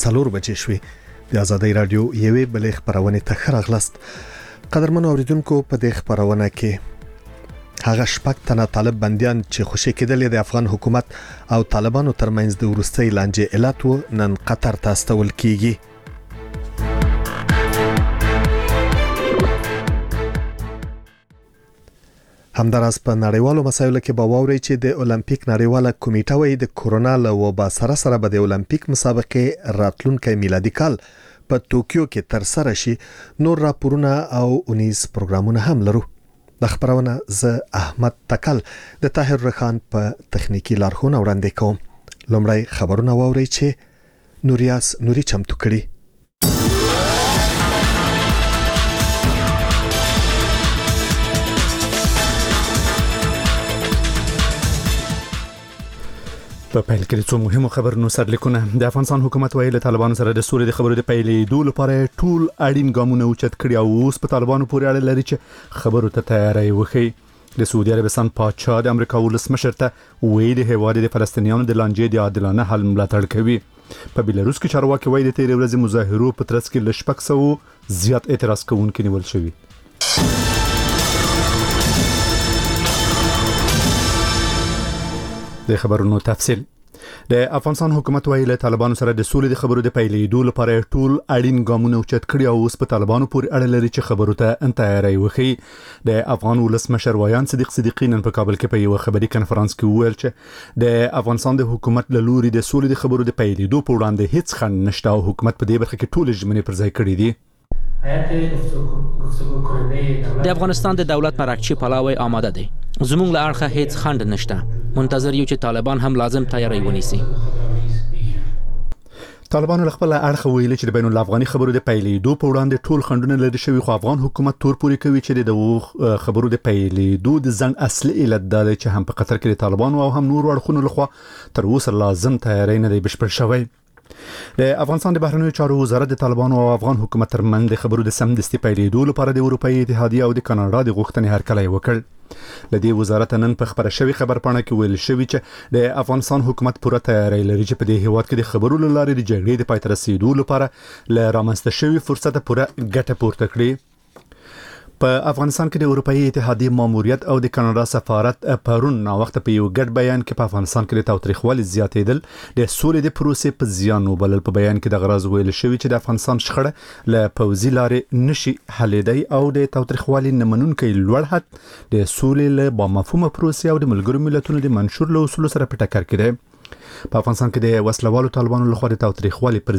4 بجې شوې. د آزادۍ رادیو یوې بلې خبرونه ته راغلاست. قدرمن اوریدونکو په دې خبرونه کې هغه شپږ تنه طالب بنديان چې خوشي کېدل د افغان حکومت او طالبانو ترمنځ د ورستۍ لانجې علت و نن قطر ته استول کیږي. همداراز په نړیوالو مسایلو کې به واوري چې د اولمپیک نړیواله کمیټه وایي د کورونا له وبا سره به د اولمپیک مسابقې راتلونکي میلادي کال په توکیو کې تر سره شي. نور راپورونه او 19 پروګرامونه هم لرو. د خبرونه ز احمد تکل د طاهر رخان په تخنیکی لارښوونه وړاندې کوم. لومړی خبرونه واوري چې نوریاس نوري چمتو کړي. په پیل کې څو مهمه خبرونه سرلیکونه. د افغانستان حکومت وایي له طالبانو سره د سولې د خبرو د پیلېدو لپاره ټول اړین ګامونه اوچت کړي او اوس په طالبانو پورې اړه لري چې خبرو ته تیاری وکړي. د سعودي عربستان پاچا د امریکا ولسمشر ته ویلي هیواد د فلسطینیانو د لانجې د عادلانه حل ملاتړ کوي. په بلاروس کې چارواکي وایي د تیرې ورځې مظاهرو په ترڅ کې ل 600 زیات اعتراض کوونکي نیول شوي. د خبرونو تفصیل. د افغانستان حکومت وایي له طالبانو سره د سولې د خبرو د پیلېدو لپاره ټول اړین ګامونه اوچت کړي او اوس په طالبانو پورې اړه لري چې خبرو ته تیاری وکړي. د افغان ولسمشر ویان صدیق صدیقی نن په کابل کې په یو خبري کانفرنس کې وویل چې د افغانستان د حکومت له لوري د سولې د خبرو د پیلېدو په وړاندې هیڅ خنډ نشته او حکومت په دې برخه کې ټول ژمنې پر ځای کړې دي. د افغانستان د دولت مرکچی پلاوی آماده دی. زموږ له اړخه هیڅ خنډ نشته. منتظر یو چې طالبان هم لازم تیاری ونیسي. طالبانو خپل اړخ ویلي چې د بین الافغاني خبرو د پیلېدو په وړاندې ټول خنډونه لري شوی خو افغان حکومت تور پوري کوي چې د خبرو د پیلېدو د ځنډ اصلي علت دا دی چې هم په قطر کې د طالبانو او هم نور اړخونو لخوا تر اوسه لازم تیاری نه دی بشپړ شوی. د افغانستان د بهرنیو چارو وزارت د طالبانو او افغان حکومت ترمنځ د خبرو د سمدستي پیلېدو لپاره د اروپאי اتحادیه او د کاناډا د غوښتنې هرکلی وکړ. لدې وزارت نن په خبره شوی خبرپاڼه کې ویل شوی چې د افغانستان حکومت پوره تیاری لري چې په دې هیواد کې د خبرو لارې د جګړې د پای ته رسیدو لپاره ل رامنځته شوی فرصت پوره ګټه پورته کړي. په افغانستان کې د اروپאי اتحادیه ماموریت او د کاناډا سفارت پرون نا وخت په یو ګډ بیان کې په افغانستان کې د تاوتریخوالي زیاتېدل د سولې د پروسې په زیان وبلل. په بیان کې د غرض ویل شوی چې د افغانستان شخړه له پوځي لارې نشي حلېدای او د تاوتریخوالي نمنونکي لوړ حد د سولې له بامفهومه پروسې او د ملګرو ملتونو د منشور له اصولو سره په ټکر کې دی. په افغانستان کې د وسلوالو طالبانو لخوا د تاوتریخوالي پر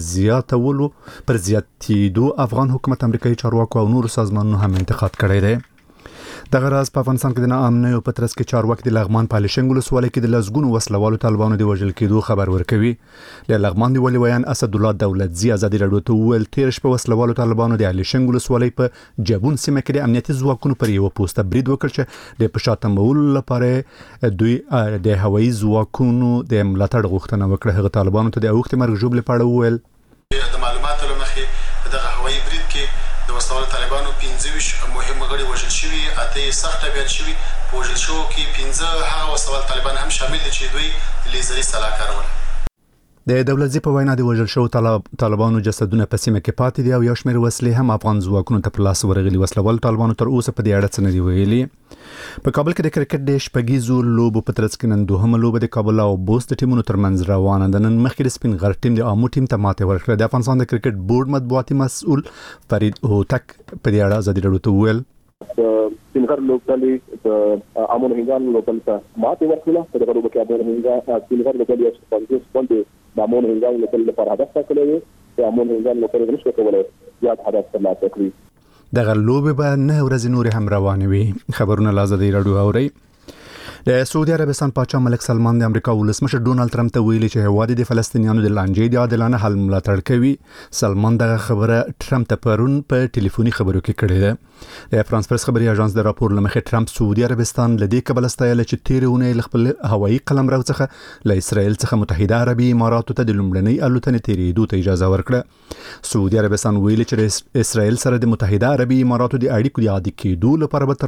زیاتېدو افغان حکومت امریکایي چارواکو او نور سازمانونو هم انتقاد کړی دی. د غراز په افغانستان کې د ناامنۍ په ترڅ کې چارواکي د لغمان په لشنګ ولسوالۍ کې د لزګونو وسلوالو طالبانو د وژل کېدو خبر ورکوي. د لغمان دی ولي ویان اسد الله دولتزی آزادي رادیو ته ویل تیرش په وسلوالو طالبانو د لشنګ ولسوالۍ په جبون سیمه کې د امنیتي ځواکونو پر یو پوسټ برید وکړ چې د پښاتمول لپاره دوی د هوایي ځواکونو د ملاتړ غوښتنه وکړه. هغه طالبانو ته د اوخت مرګ جوړ لپاره ویل د معلوماتو لمخې د هوایي برید کې د وسلوالو طالبانو 15 مهم غړي وژل شوي، اته سخت بیان شوي. په وژل شو کې 15 هغه وسلوال طالبان هم شامل دي چې دوی لیزري سلاکار ول. د دولتزی په وینا د وژل شو طالبانو جسدونه په سیمه کې پاتې دي او یو شمېر وسلې هم افغان ځواکونو ته په لاس ورغلي. وسلوال طالبانو تر اوسه په دې اړه څه نه دی ویلي. په کابل کې د کرکټ د شپږیزو لوبو په ترڅ کې نن دوهمه لوبه د کابل او بوست ټیمونو ترمنځ روانه ده. نن مخکې د سپین غر ټیم د امو ټیم ته ماته ورکړه. د افغانستان د کرکټ بورډ مطبوعاتي مسؤل فرید هوتک په دې اړه ازادي رادیو ته ویل سپین غر لوبډلې د امو هنګان لوبډل ته ماته ورکړه. په دغه لوبه کې امو هنګان سپین غر لوبډلې چې باندې د امو هنګان لوبډل لپاره هدف ټاکلی و. د امو هنګان لوبډلې نشو کولای زیات هدف ترلاسه کړي. دغه لوبه به 9 ورځې نور هم روانې وي. خبرونه لازم رادیو اوري. د سعودي عربستان پاچا ملک سلمان د امریکا ولسمشر ډونالد ټرمپ ته ویلي چې هیواد د فلسطینیانو د لانجې د عادلانه حل ملاتړ کوي. سلمان دغه خبره ټرمپ ته پرون په ټلیفوني خبرو کې کړې ده. د فرانس پریس خبري اژانس د راپور لمخې ټرمپ سعودي عربستان لدې کبل استایل چې تیرونه خپل هوایي قلمرو څخه له اسرائیل څخه متحده عربي اماراتو ته د لومړنۍ الوتنې تیرېدو ته اجازه ورکړه. سعودي عربستان ویلي چې اسرائیل سره د متحده عربي اماراتو د اړیکو د عادي کېدو لپاره به تر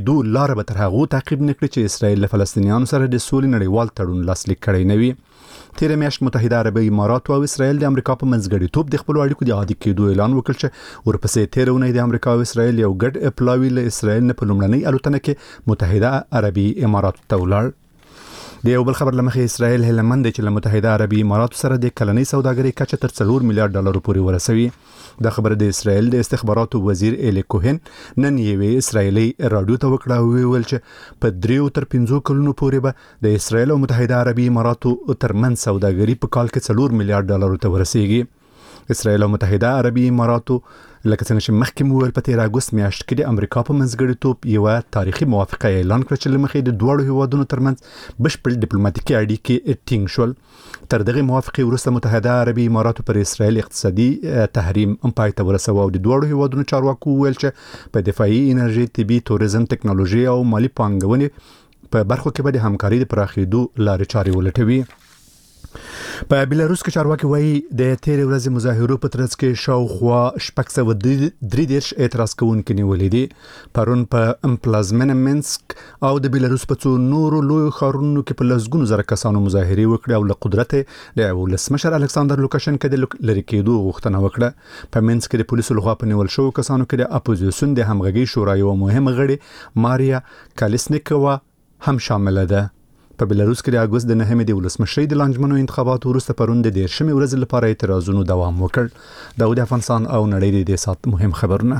هغه تعقیب نکړي چې اسرائیل له فلسطینیانو سره د سولې نړیوال تړون لاسلیک کړی نه وي. تیر میاشت متحده عربی امارات او اسرائیل د امریکا په منځګړیتوب د خپل اړیکو د عادي کېدو اعلان وکړ چې ورپسې تیر اونۍ د امریکا او اسرائیل یو ګډ پلاوی له اسرائیل نه په لومړنۍ الوتنه کې متحده عربي امارات ته ولاړ. د یو بل خبر لمخې اسرائیل هلمند چې له متحده عربي امارات سره د کلنۍ سوداګرۍ کچه تر 4 میلیارډ ډالر پورې ورسوي. دا خبره د اسرائیل د استخباراتو وزیر ایلی کوهن نن یوې اسرائیلي رادیو ته وکړه او ویل چې په 3 تر 5 کلونو پورې به د اسرائیل او متحده عربي اماراتو ترمنځ سوداګري په کال کې 4 میلیارډ ډالر ته ورسیږي. اسرائیل او متحده عربي اماراتو لکه څنګه چې مخکې مو ویل په 13 اگست میاشت کې د امریکا په منځګړیتوب یو تاریخي موافقه اعلان کړه چې لمخې د دوه هیوادونو ترمنځ بشپړ ډیپلوماټیکي اړیکې ټینګ شول. تر دغه موافقه وروسته متحده عربي اماراتو پر اسرائیل اقتصادي تحریم پای ته ورسوه او د دوه هیوادونو چارواکو ویل چې په دفاعي انرژي، طبي، توریزم، ټکنالوژي او مالی پانګونې په برخو کې به د همکاري د پراخېدو لارې چارې ولټوي. په بیلاروس کې چارواکي وایي د تیر ورځې مظاهرو په ترڅ کې شاوخوا 633 اعتراض کوونکي نیولې دي. پرون په پلازمینه مینسک او د بیلاروس په څو نورو لوی ښارونو کې په لسګونو زره کسانو مظاهرې وکړې او له قدرت د ولسمشر الکساندر لوکاشنکو د لری کېدو غوښتنه وکړه. په مینسک کې د پولیسو لخوا په نیول شوو کسانو کې د اپوزیسیون د همغږي شورا یو مهمه غړي ماریا کالیسنیکووا هم شامل ده. په بیلاروس کې د اگست د 9 د ولسمشرۍ د لانجمنو انتخاباتو وروسته پرون د 10 ورځې لپاره اعتراضونو دوام وکړ. د افغانستان او نړۍ د سات مهم خبرونه.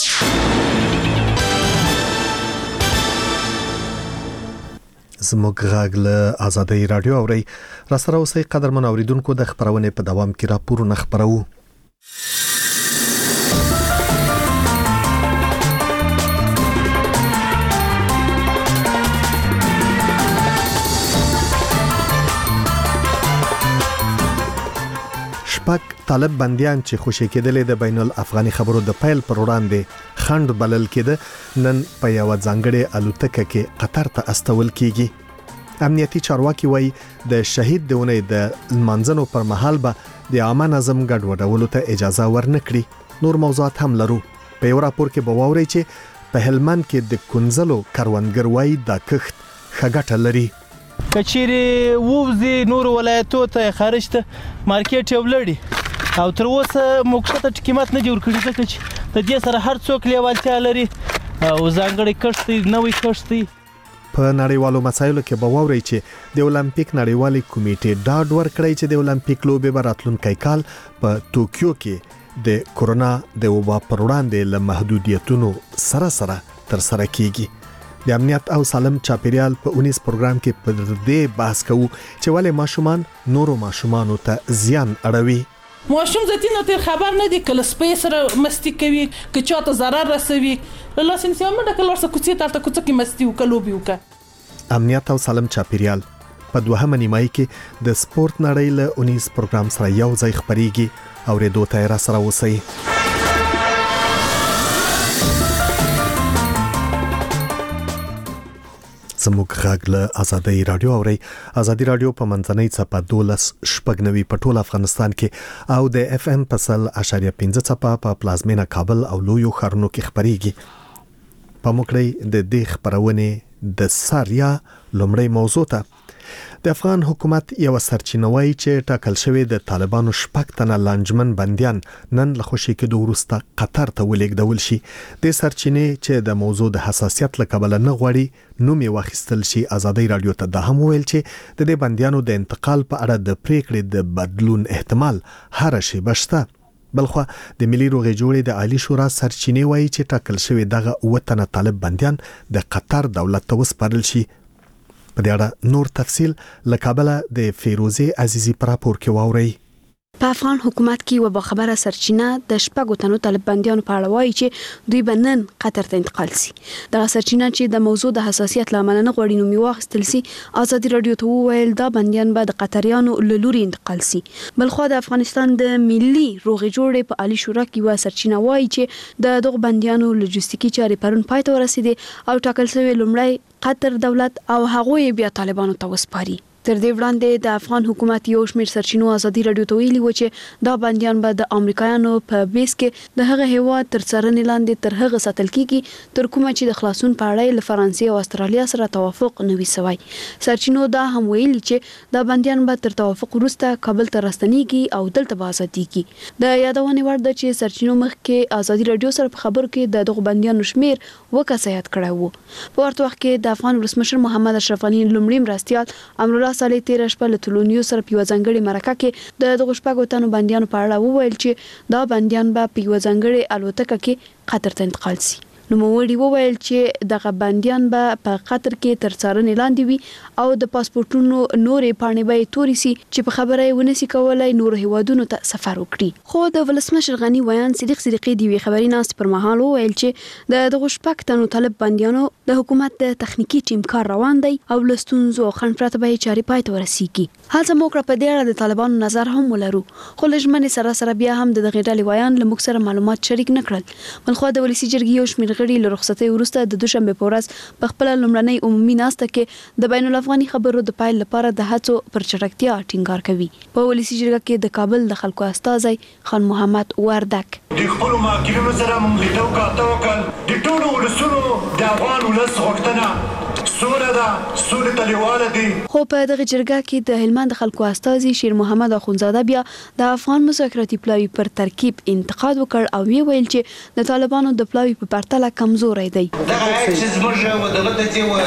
زموږ غږ له آزادۍ رادیو اوري. را سره اوسئ قدرمن اوریدونکو، د خبرونې په دوام کې راپورونه خبرو. شپږ طالب بنديان چې خوشي کېدلې د بین الافغاني خبرو د پیل پر وړاندې خند بلل کېده نن په یو ځانګړي الوتکه کې قطر ته استول کیږي. امنیتي چارواکي وایي د شهید د اونۍ د منځنو پر مهال به د عامه نظم ګډوډولو ته اجازه ورنکړي. نور موضوعات هم لرو. په یو راپور کې به واورئ چې په هلمند کې د کنزلو کروندګر وایي د کښت خګټه لري. کچيري ووزي نور ولایتو ته خارج ته مارکیټ یو لړی او تر اوسه موقته قیمت نه جوړ کړی ځکه چې د دې سره هر څوک لیوالتیا لري او ځانګړي کښت نوې کښت. په نړیوالو مسایلو کې به واورئ چې د اولمپیک نړیوالي کمیټې ډاډ ورکړی چې د اولمپیک لوبې به راتلونکي کال په ټوکیو کې د کورونا د وبا پر وړاندې له محدودیتونو سره تر سره کیږي. د امنیت او سالم چاپیریال په 19 پروګرام کې په دې بحث کوو چې ولې ماشومان نورو ماشومانو ته زیان اړوي. ماشوم ذاتی نه تر خبر نه دی کله سپیس سره مستی کوي که چاته ضرر رسوي له سنسیا منډه کله ورسره کوڅې ته کوڅه کې مستی وکړو وکړه. امنیت او سالم چاپیریال په دوهمه نیمایي کې د سپورت نړۍ له 19 پروګرام سره یو ځای خبريږي او ریډیو ته را سره اوسئ. زموږ غږ له آزادۍ رادیو اوري. آزادۍ رادیو په منځنۍ څپه 12.90 په ټول افغانستان کې او د اف ام په 100.5 څپه په پلازمینه کابل او لویو ښارونو کې خبريږي. په موکړی د دې خبرونه د ساریا لومړی موضوع ته د افغان حکومت یو سرچینوي چې ټاکل شوی د طالبانو شپږ تنه لانجمن بنديان نن له خوشي کېدو وروسته قطر ته ولېږدول شي. د سرچینې چې د موضوع د حساسیت له کبله نه غواړي نوم یې واخیستل شي. آزادۍ رادیو ته د هم ویل چې د دې بنديانو د انتقال په اړه د پریکړې د بدلون احتمال هر شي بشته. بلخو د ملي روغې جوړې د عالی شورا سرچینې وایي چې ټاکل شوی دغه 9 تنه طالب بنديان د قطر دولت ته وسپارل شي. په دې اړه نور تفصيل له کابل د فیروزي عزیزی پر راپور کې واوري. په افغان حکومت کې و خبره سرچینه د شپږو تنو طالب بنديانو په اړه وایي چې دوی بنن قطر ته انتقال شي. دا سرچینه چې د موضوع د حساسیت لامل نه غوړي نو میواخستل سي. آزادي رادیو ته ویل دا بنديان به د قطریانو لوري انتقال شي. بلخو د افغانستان د ملي روغې جوړې په عالی شورا کې و سرچینه وایي چې د دغه بنديانو لوجستیکي چارې پرون پای ته ورسېدي او ټاکل شوی لومړی قطر دولت او هغوی بیا طالبانو ته وسپاري. تر دې وړاندې د افغان حکومت یو شمېر سرچینو ازادي رادیو ته ویلي و چې دا بندیان به د امریکایانو په بیس کې د هغه هیواد تر څارنې لاندې تر هغه ساتل کیږي تر کومه چې د خلاصون په اړه له فرانسې او استرالیا سره توافق نه وي سوی. سرچینو دا هم ویلي چې دا بندیان به تر توافق وروسته کابل ته راستنیږي او دلته به ازاديږي. د یادونې وړ ده چې سرچینو مخکې ازادي رادیو سره په خبرو کې د دغه بندیانو شمیر وکاسه یاد کړی وو. په ورته وخت کې د افغان ولسمشر محمد اشرف غني لومړی مرستیال امرالله صالح تیر شپه له تلونیو سره په ځانګړي مرکه کې د دغه شپږو تنو بندیانو په اړه وویل چې دا بندیان به په ځانګړي الوتکه کې قطر ته انتقال شي. نو موړي وویل چې دغه بندیان به په قطر کې تر څارنې لاندې وي او د پاسپورتونو نورې پاڼې به توري سي چې په خبره یې ونسي کولای نور هیوادونو ته سفر وکړي. خو د ولسمشر غني ویان صدیق صدیقي دی خبري ناست پر مهال وویل چې د دغه شپږ تنو طالب بندیانو د حکومت د تخنیکی ټیم کار روان دی او لستونزو خن پرته به چاري پای ته ورسیږي. هڅه موکړه په دې اړه د طالبانو نظر هم ولرو خو لږمنې سره بیا هم د دغه ډلې ویان له موږ سره معلومات شریک نکړل. بلخو د ولسی جرګې یو شمېر غړي له رخصتۍ وروسته د دوشنبه په ورځ په خپل لومړنۍ عمومي ناسته کې د بین الافغاني خبرو د پایل لپاره د هڅو پر چټکتیا ټینګار کوي. په ولسی جرګه کې د کابل د خلکو استازي خان محمد وردک د خپل ماکینو سره موږ لیدو کاوه د ټولو ولسونو د افغان ولس غوښتنه سوله ده سوله تلیواله دي. خو په دغه جرګه کې د هلمند خلکو استازي شیر محمد اخونزاده بیا د افغان مذاکراتي پلاوی پر ترکیب انتقاد وکړ او ویل چې د طالبانو د پلاوی په پرتله کمزوري دی. دا چې زموږ ودغه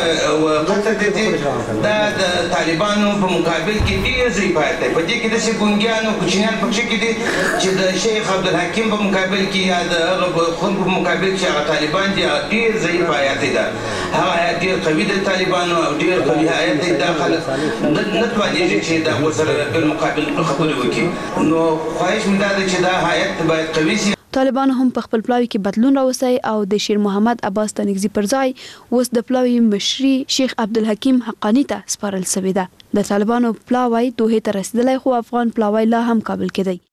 او قطر ته د طالبانو په مقابل کې ډیر ضعیف دی. په دې کې د شګونګیانو کوچنیان پکې کې دي چې د شیخ عبدالحکیم په مقابل کې یا د خلکو په مقابل کې هغه طالبان دي ډیر ضعیف آیات ده. هغه ډیر قوي دي طالبانو او ډیر قوي آیات دي داخله نه توانیږي چې دا ورسره په مقابل خبرې وکړي. نو خواهش مې ده چې دا آیات باید قوي شي. طالبان هم په خپل پلاوی کې بدلون راوستي او د شیر محمد عباس تنگزی پر ځای اوس د پلاوی مشري شیخ عبدالحکیم حقانی ته سپارل شوی ده. د طالبانو پلاوی دوه ته رسیدلی خو افغان پلاوی لا هم کابل کې دی.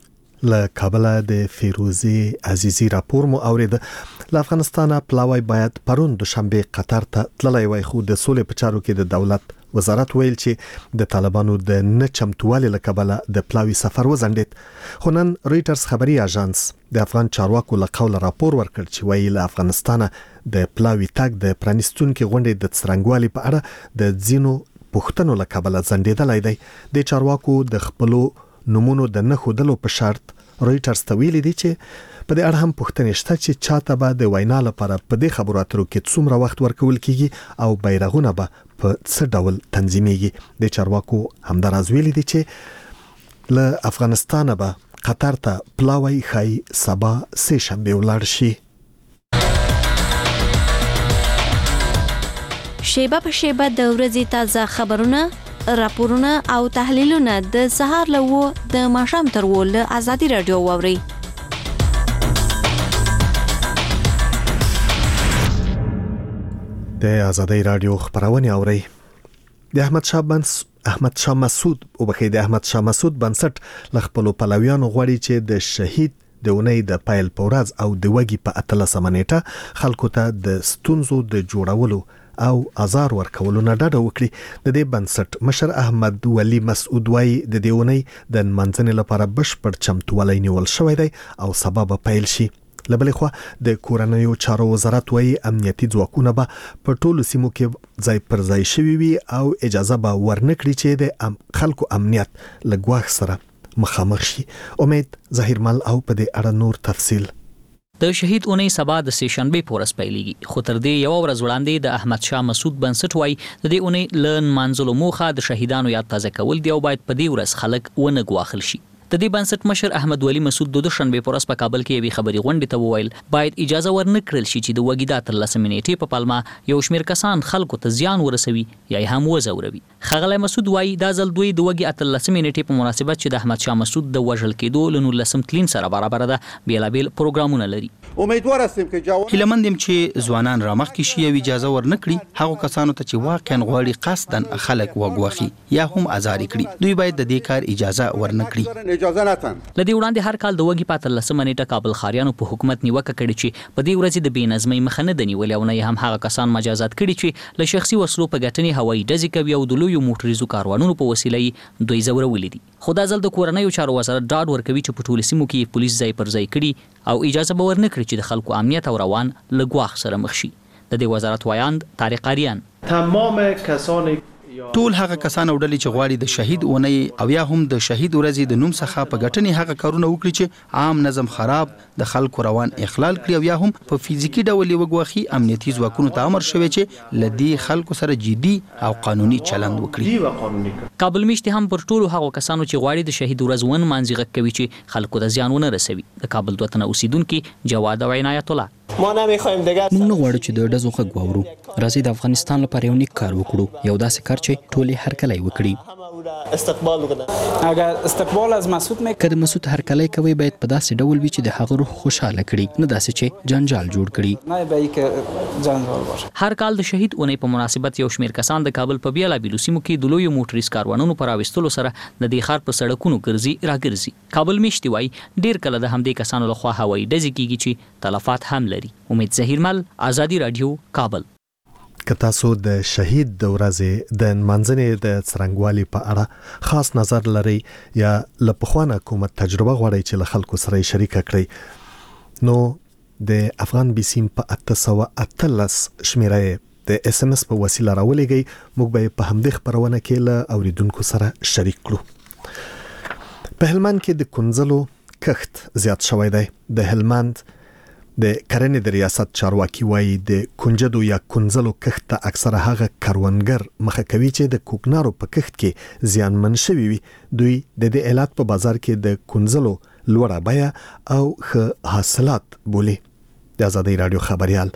له کابل د فیروزی عزیزی راپور مو اورید. له افغانستان پلاوی باید پرون دوشنبه قطر ته تللی وای خو د سولې په چارو کې د دولت وزارت ویل چې د طالبانو د نه چمتووالي له کبله د پلاوی سفر وځنډید. خو نن رويټرز خبري اژانس د افغان چارواکو له قوله راپور ورکړ چې وایي له افغانستانه د پلاوی تګ د پرانیستونکو غونډې د څرنګوالي په اړه د ځینو پوښتنو له کبله ځنډیدلای دی. د چارواکو د خپلو نمونو د نه خودلو په شرط رويټرز ته ویلي دي چې په دې اړه هم پوښتنه شته چې چاته به د وینا لپاره په دې خبرو اترو کې څومره وخت ورکول کیږي او بیرغونه به په څه ډول تنظیمېږي. د چارواکو همداراز ویلي دي چې له افغانستانه به قطر ته پلاوی خای سبا سه شنبه ولاړ شي. شیبه په شیبه د ورځې تازه خبرونه راپورونه او تحلیلونه د سهار له د ماښام تر ول ازادي رادیو ووري. د ازادي رادیو خبرونه اوري. د احمد شاه مسعود بنسټ لخپلو پلویانو غواړي چې د شهید د اونۍ د پایل پورز او د وګي په 13 نیټه خلکو ته د ستونزو د جوړولو او ازار ورکولو نه ډډه وکړي. د دې بنسټ مشر احمد ولی مسعود وايي د دې اونۍ د منځنۍ لپاره بشپړ چمتووالی نیول شوی دی او سبب پیل شي. لبلې خو د کورنیو چارو وزارت وايي امنیتي ځواکونه به په ټولو سیمو کې ځای پر ځای شوي وي او اجازه به ورنکړي چې د خلکو امنیت له ګواښ سره مخامخ شي. امید ظاهرمل او په دې اړه نور تفصیل. د شهید اونۍ سبا د سه شنبه پورس پیلېږي خو تر دې یو ورځ وړاندې د احمد شاه مسعود بنسټ وايي د دې اونۍ لن منځلو موخه د شهیدانو یاد تازه کول دی او باید په دې ورځ خلک ونه ګواخل شي. د دې بنسټ مشر احمد ولی مسعود د دوشنبه پورس په کابل کې یوې خبري غونډې ته وویل باید اجازه ورنکړل شي چې د وګي د 13 نیټې په پالما یو شمیر کسان خلکو ته زیان ورسوي یا هم وزوروي. خغلی مسعود وايي دا ځل دوی د وګي 13 نیټې په مناسبت چې د احمد شاه مسعود د وژل کېدو له 19 تلین سره برابر ده بیلابل پروګرامونه لري. امیدوار هستیم که جوان هیلمند يم چې ځوانان رامخکې شي او اجازه ورنکړي هغه کسانو ته چې واقعا غواړي قصدن خلک وګواخي یا هم ازار کړي دوی باید د دې کار اجازه ورنکړي اجازه نتن لدی وړاندې هر کال د وګي پاتل لسمه نیټه کابل خاریانو په حکومت نیوکه کړې چې په دې ورځ د بېنظمۍ مخه نه دنیولې او نه هم هغه کسان مجازات کړي چې له شخصي وسلو په ګټنې هوایي ډزې کوي او د لویو موټریزو کاروانونو په وسیله دوی ځورولي دي خو دا ځل د کورنیو چارو وزارت ډاډ ورکوي چې په ټولو سیمو کې پولیس ځای پر ځای کړي او اجازه به ورنکړي چې د خلکو امنیت او روان له ګواښ سره مخ شي د دې وزارت وایاند طارق آریان تمام کسانی ټول هغه کسان او ډلې چې غواړي د شهید اونۍ او یا هم د شهید ورځې د نوم څخه په ګټنې هغه کارونه وکړي چې عام نظم خراب د خلکو روان اخلال کړي او یا هم په فزیکی ډول وګواخي امنیتي ځواکونو ته امر شوی چې لدی خلکو سره جدي او قانوني چلند وکړي کابل میشتي هم پر ټولو هغه کسانو چې غواړي د شهید ورځ ون مانځي کوي چې خلکو ته زیان ونه رسوي د کابل دوه تنه اوسیدونکو جواد او عنایت الله ما نمیخوایم دیگه موږ نه غواړو چې د ډزو غږ واورو راځي د افغانستان لپاره یو نیک کار وکړو یو داسې کار چې ټولې هرکلی وکړي استقبال وکړه اگر استقبال از مسعود که د مسعود هرکلی کوي باید په داسې ډول وي چې د هغه روح خوشاله کړي نه داسې چې جنجال جوړ کړي نه به کې جنجال باشه هر کال د شهید اونۍ په مناسبت یو شمیر کسان د کابل په بیلابیلو سیمو کې د لویو موټریز کاروانونو پر راوستلو سره د دې ښار په سړکونو ګرځي راګرځي کابل میشتي وای ډیر کله د همدې کسانو لخوا هوایي ډزې کیږي چې تلفات هم لري امید زهیرمل آزادی رادیو کابل که تاسو د شهید د ورځې د منځنې د څرنګوالي په اړه خاص نظر لري یا له پخوانه حکومت تجربه غواړئ چې له خلکو سره شریک کړئ نو د افغان بیسیم په 813 شمیره د اس ام اس په وسیله راولېږئ موږ به په همدې خبرونه کې له اوریدونکو سره شریک کړو په هلمند کې د کنځلو کښت زیات شوی دی د هلمند د کرنې د ریاست چارواکي وایي د کنجدو یا کنځلو کښت ته اکثره هغه کروندګر مخه کوي چې د کوکنارو په کښت کې زیانمن شوي وي دوی د دې علت په بازار کې د کنځلو لوړه بیه او ښه حاصلات بولي د آزادۍ رادیو خبريال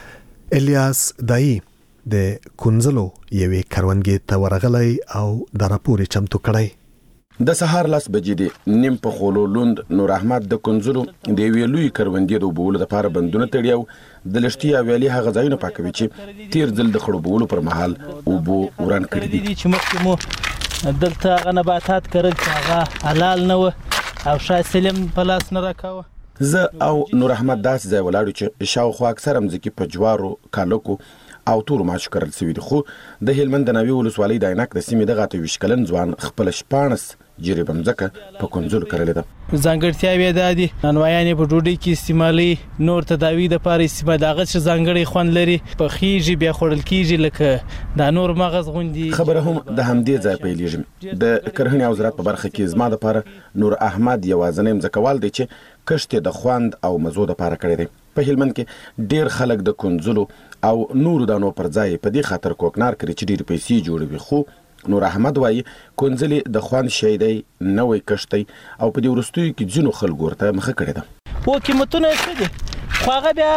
الیاس دای د کنځلو یوې کروندګر ته ورغلی او د راپور چمتو کړی د سهار لاس بجې دي نیم په خولو لوند نور احمد د کنځلو د ویلوی کروندې د بوله د پاره بندونه تړیو د لشتي ویلي هغه ځایونه پاکوي چې تیر ځل د خړوبولو پر مهال او بو وران کړی دي چې مخکې مو دلته غنباتات کرل چې هغه حلال نه و او شاید سلم پلاس نه راکاوه زه او نور احمد داس ځای ولاړو چې شاوخوا اکثر مځکې په جوارو کالکو او تور ماش کرل سوي دي خو د هلمند د نوي ولسوالۍ د عینک د سیمې دغه ته وشکلن ځوان خپل شپانس جری بمځکه په کنځل کړل ده ځانګړتیاوې د دي نانوایانې په ډوډۍ کې استعمالي نور تداوی د پاره استعمال دغه چې ځانګړي خوند لري په خيږي بیا خورل کیږي لکه د نور مغز غوندي خبره هم د همدې ځای پیلېږي د کرهنې وزارت په برخه کې زما د پاره نور احمد یوازنیم ځکوال دی چې کشته د خوند او مزو د پاره کړی دی په هلمند کې ډیر خلک د کنځلو او نور دانو پر ځای په دې خاطر کوکنار کړی چې ډیر پیسې جوړوي خو نور احمد وایي کنځلې د خوان شي دی نوې کشتي او په دې ورستوي کې جنو خلک ورته مخه کړی ده و قیمتونه څه دي خو هغه بیا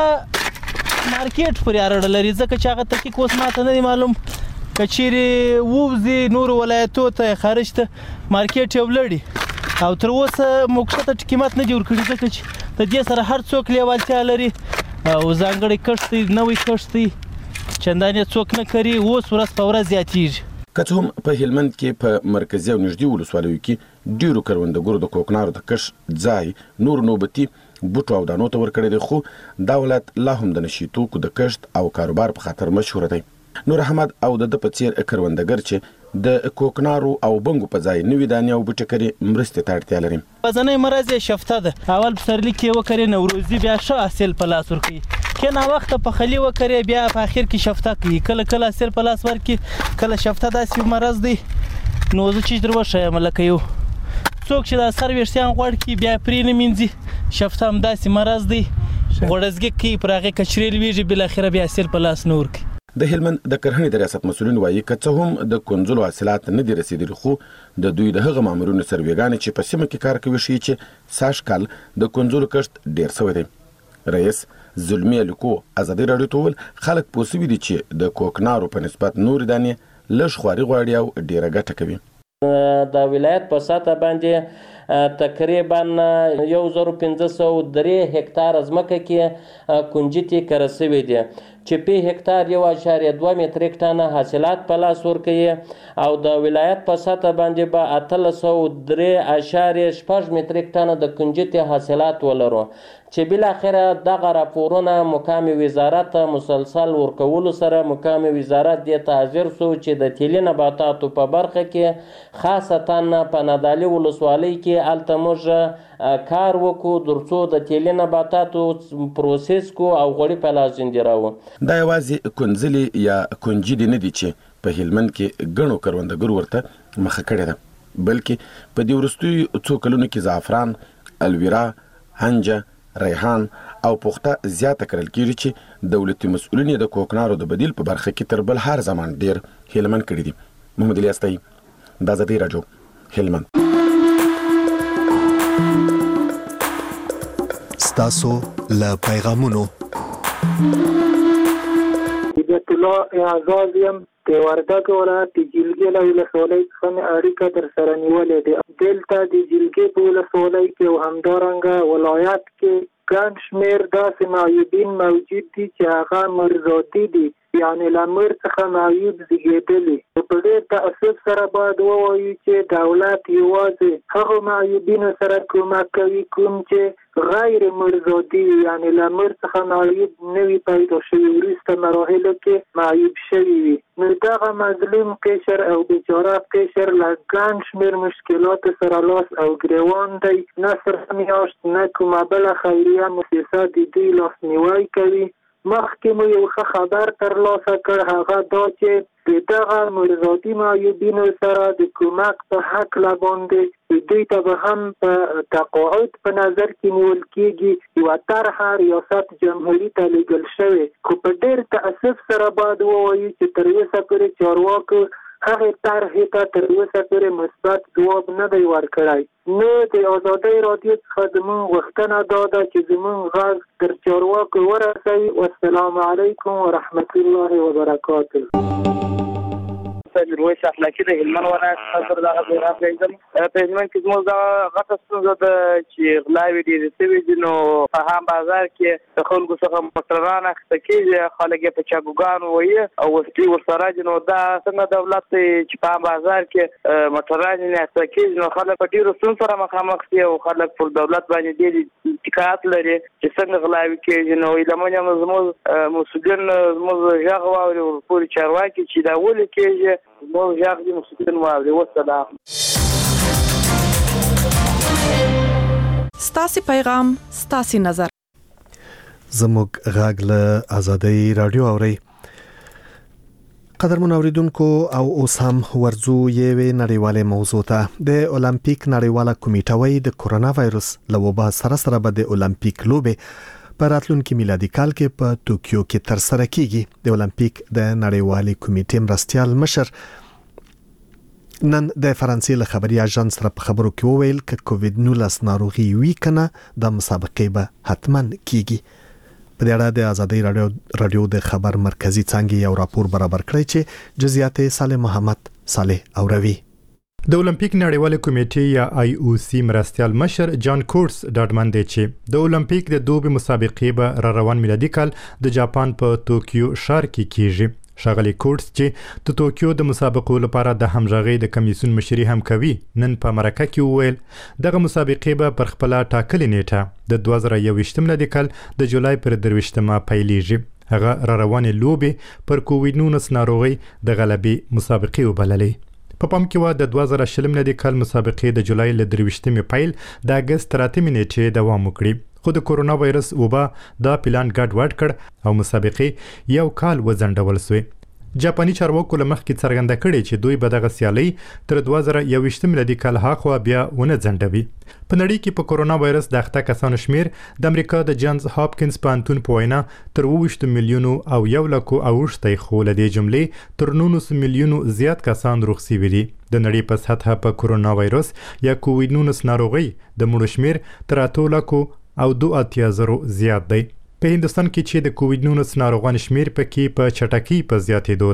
مارکیټ پرې اړه لري ځکه چې هغه تحقیق اوس ماته نه معلوم کچيري ووزي نور ولایتو ته خارج ته مارکیټ یو لړی او تر اوسه موږ قیمت نه جوړ کړی ځکه چې د دې سره هر څوک لیوالتیا لري او ځانګړي کښت نوې کښت چندانې څوک نه کوي اوس ورځ په ورځ زیاتېږي که څه هم په هلمند کې په مرکزي او نږدې ولسوالیو کې ډیرو کروندګرو د کوکنارو د کش ځای نور نوبتي بوټو او دانو ته ورکړی دی خو دا ولایت لا هم د نشي توکو د کښت او کاروبار په خاطر مشهور دی نور احمد او د په څیر کروندګر چې د کوکنارو او بنګو په ځای نوې دانې او بوټي کړي مرستې ته اړتیا لري ځنې مرزه شفته ده اول پسرلی کې وکړي نوروزي بیا ښه حاصل په لاس ورکړي کله وخت په خلی وکړي بیا په اخر کې شفته کوي کله کله حاصل په لاس ورکړي کله شفته داسې مرز دی نو زه چې دروښه ملکه یو څوک چې د سر ویښتان غوړ کی بیا پرې نه مینځي شفته هم داسې مرز دی غوړزګي کوي پر هغه کچریل ویږي بل اخر بیا حاصل په لاس نور کوي د هلمند د کرهنې د ریاست مسؤلین وایي که څه هم د کنځلو حاصلات نه دي رسیدلي خو د دوی د هغه مامورینو سروېګانې چې په سیمه کې کار کوي ښیي چې سږ کال د کنځلو کښت ډیر شوی دی رئیس زلمی الکو آزادۍ راډیو ته وویل خلک پوه سوي دي چې د کوکنارو په نسبت نورې دانې لږ خواري غواړي او ډیره ګټه کوي د ولایت په سطح باندې تقریبا 1503 هکتار ځمکه کې کنجدي کره شوي دي چې په هکتار 1.2 متریک ټن حاصلات په لاس ورکوي او د ولایت په سطح باندې به 803.6 متریک ټن د کنجدي حاصلات ولرو چې بل اخره دغه راپورونه مقام وزارت مسلسل ورکول سره مقام وزارت د تعذير سو چې د تیلي نباتاتو په برخه کې خاصتا په نادالي ولسوالۍ کې التموج کار وکړو درڅو د تیلي نباتاتو پروسس کو او غوړي په لاس جندراو دا یوازې کنځلي یا کنجدي نه دي چې په هلمند کې غنو کروندګر ورته مخه کړی ده بلکې په دې ورستوي څو کلونو کې زعفران الویرا هنجه ریحان او پخته زیاته کړل کیږي چې دولتي مسؤلین د کوکنارو د بدیل په برخه کې تر بل هر زمان ډیر هلمند کړی دي محمد الیاستای د آزادی رادیو هلمند ستاسو له پیغامونو بیت الله اعزاز یم د وردګ ولایت د جلګې له ولسوالۍ څخه مې اړیکه در سره نیولې ده دلته د جلګې په ولسوالۍ کې او همدارنګه ولایت کې ګڼ شمېر داسې معیوبین موجود دي چې هغه مرزادي دي یعنې له مړ څخه معیوب زیږېدلي په ډېر تأسف سره باید ووایو چې دولت یوازې هغو معیوبینو سره کومک کوي کوم چې غیر مرزادي یعنې له مړ څخه معیوب نه وي پیدا شوي وروسته مراحلو کې معیوب شوي وي نو دغه مظلوم قشر او بیچاره قشر له ګڼ شمېر مشکلاتو سره لاس او ګریوان دی نه صرف میاشت نه کومه بله خیریه مؤسسه د دوی لاسنیوی کوي مخکې مو یو ښه خبر ترلاسه کړ هغه دا چې د دغه مرزادي معیوبینو سره د کومک په هکله باندې دوی ته به هم په تقاعد په نظر کې نیول کېږي یوه طرحه ریاست جمهوري ته لیږل شوې خو په ډېر تأسف سره باید ووایو چې تر اوسه پورې چارواکو هغې طرحې ته تر اوسه پورې مثبت ځواب نه دی ورکړی نو د آزادۍ رادیو څخه زموږ غوښتنه دا ده چې زموږ غږ تر چارواکو ورسوي والسلام علیکم ورحمت الله وبرکاته میرویس افلاکي د هلمند ولایت څخه دغه پیغام کوم په هلمند کې زموږ دغه غټه ستونزه ده چې غلاوې ډېرې شوي دي نو په هم بازار کې د خلکو څخه موټران اخیسته کېږي خلک یې په چاګوګانو وهي او وسلې ورسره دي نو دا څنګه دولت دی چې په هم بازار کې موټران یې اخیسته کېږي نو خلک په ډېرو ستونزو سره مخامخ دي او خلک پر دولت باندې ډېر شکایت لري چې څنګه غلاوې کېږي نو لمن هم زموږ مسؤلین زموږ غږ واوري ورپورې چارواکي چې دا ولې کېږي زموږ غږ دې مسؤلین واوري والسلام ستاسې پیغام ستاسې نظر زموږ غږ له آزادۍ رادیو اوري قدرمن اوریدونکو او اوس هم ورځو یوې نړیوالې موضوع ته د اولمپیک نړیواله کمیټه وايي د کرونا وایرس له وبا سره به د اولمپیک لوبې په راتلونکي میلادي کال کې په ټوکیو کې ترسره کیږي د اولمپیک د نړیوالې کمیټې مرستیال مشر نن د فرانسې له خبري اژانس سره په خبرو کې وویل ک کووډ 19 ناروغي وی کنه د مسابقې به حتماً کیږي په دې اړه د آزادۍ رادیو د خبر مرکزی څنګه یو راپور برابر کړی چې جزئیات صالح محمد صالح اوروي د اولمپیک نړیواله کمیټې یا آی او سی مرستیال مشر جان کورس ډاډمن دی چې د اولمپیک د دوبي مسابقې به روان میلادي کال د جاپان په ټوکیو ښار کې کیږي ښاغلی کورس چې د ټوکیو د مسابقو لپاره د همغږۍ د کمیسیون مشري هم کوي نن په مرکه کې وویل دغه مسابقې به پر خپل ټاکلې نیټه د 2021 میلادي کال د جولای پر 23مه پیلېږي هغه روانې لوبې پر کووډ 19 ناروغي د غلبې مسابقې وبللې په پام کې و د 2020 میلادي کال مسابقې د جولای ل 23مې پیل د اگست 8 نیټې دوام وکړي خو د کرونا وایرس وبا دا پلان ګډ وډ کړ او مسابقې یو کال وځنډول شوې جاپاني چارواکو له مخکې څرګنده کړې چې دوی به دغه سیالي تر 2021 میلادي کال هاخوا بیا ونه ځنډوي په نړۍ کې په کرونا وایرس د اخته کسانو شمیر د امریکا د جانز هاپکینز پوهنتون په وینا تر 20 میلیونو او 1 لک او اوښتې خو له دې جملې تر 19 میلیونو زیات کسان روغ شوي دي د نړۍ په سطح په کرونا وایرس یا کووډ 19 ناروغي د مړو شمیر تر 8 لک او 2.0 زیات دی په هندستان کې چې د کووډ 19 ناروغان شمیر پکې په چټکۍ په زیاتېدو دی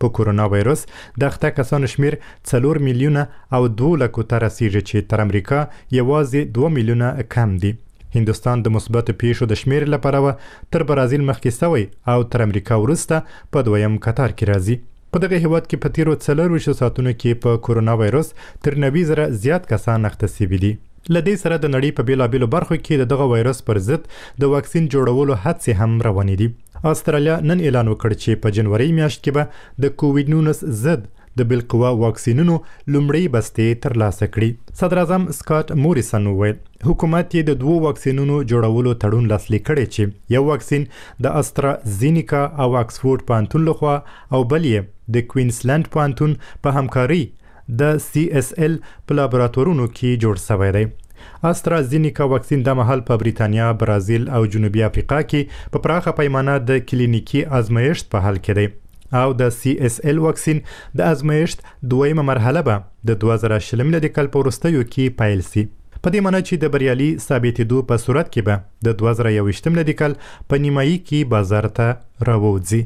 په کورونا وایرس د اخته کسانو شمیر 4 میلیونه او 2 لکو ته رسیږي چې تر امریکا یوازې 2 میلیونه کم دي. هندستان د مثبت پیښو د شمیر لپاره تر برازیل مخکې سوی او تر امریکا وروسته په دویم قطار کې راځي. په دغه هیواد کې په تیرو 24 ساعتونو کې په کورونا وایرس تر 90 زره زیات کسان اخته شوي دي. لدې سره د نړۍ په بیلابیلو برخو کې دغه وایرس پر ضد د واکسین جوړولو هڅې هم روانې دي. استرالیا نن اعلان وکړ چې په جنوري میاشت کې به د کووډ 19 ضد د بالقوه واکسینونو لومړی بستې ترلاسه کړي. صدر اعظم سکاٹ موریسن وویل حکومت یې د 2 واکسینونو جوړولو تړون لاسلیک کړی چې یو واکسین د استرازینیکا او آکسفورد پوهنتون لخوا او بل یې د کوینزلند پوهنتون په همکاري د CSL په لابراتورونو کې جوړ شوی دی. استرازینیکا واکسین د مهال په بریتانیا، برازیل او جنوبي افریقا کې په پراخه پیمانه د کلینیکي آزمایښت په حال کې دی او د CSL واکسین د آزمایښت دویمه مرحله به د 2020 میلادي کال په وروستیو کې پیل شي. په دې معنی چې د بریالي ثابتېدو په صورت کې به د 2021 میلادي کال په نیمایي کې بازار ته راوځي.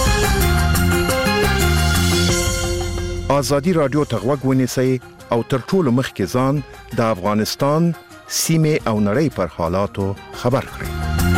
آزادی رادیو ته غوږ ونیسئ او تر ټولو مخکې ځان د افغانستان سیمې او نړۍ پر حالاتو خبر کړئ.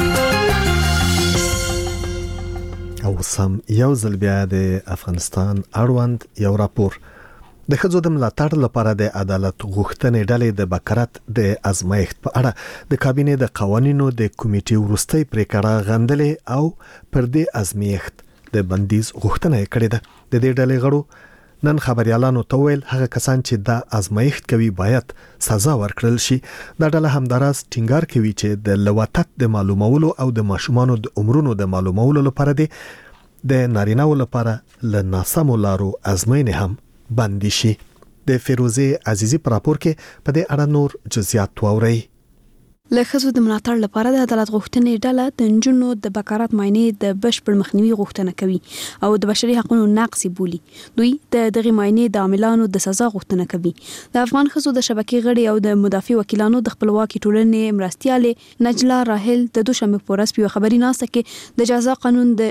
او سم یو ځل بیا د افغانستان اړوند یو راپور د ښځو د ملاتړ لپاره د عدالت غوښتنې ډلې د بکرات د ازمایښت په اړه د کابینې د قوانینو د کمیټې وروستۍ پریکړه غندلې او پر دې ازمایښت د بندیز غوښتنه کړې ده. د دې ډلې غړو نن خبريالانو ته ویل هغه کسان چې د ازمایښت کوي باید سزا ورکړل شي. دا ډله همداراز ټینګار کوي چې د لواتت د معلومولو او د ماشومانو د عمرونو د معلومولو لپاره د نارینه‌و لپاره له ناسمو لارو ازموینې هم بندي شي. د فیروزه عزیزی پر راپور کې په دې اړه نور جزئیات واورئ. له ښځو د ملاتړ لپاره د عدالت غوښتنې ډله د نجونو د بکارات معاینې د بشپړ مخنیوي غوښتنه کوي او د بشري حقوقو نقض بولي. دوی د دغه معاینې د عاملانو د سزا غوښتنه کوي. د افغان ښځو د شبکې غړي او د مدافع وکیلانو د خپلواکي ټولنې مرستياله نجلا راهل د دوشنبه په ورځ په خبري ناسته کې د جزا قانون د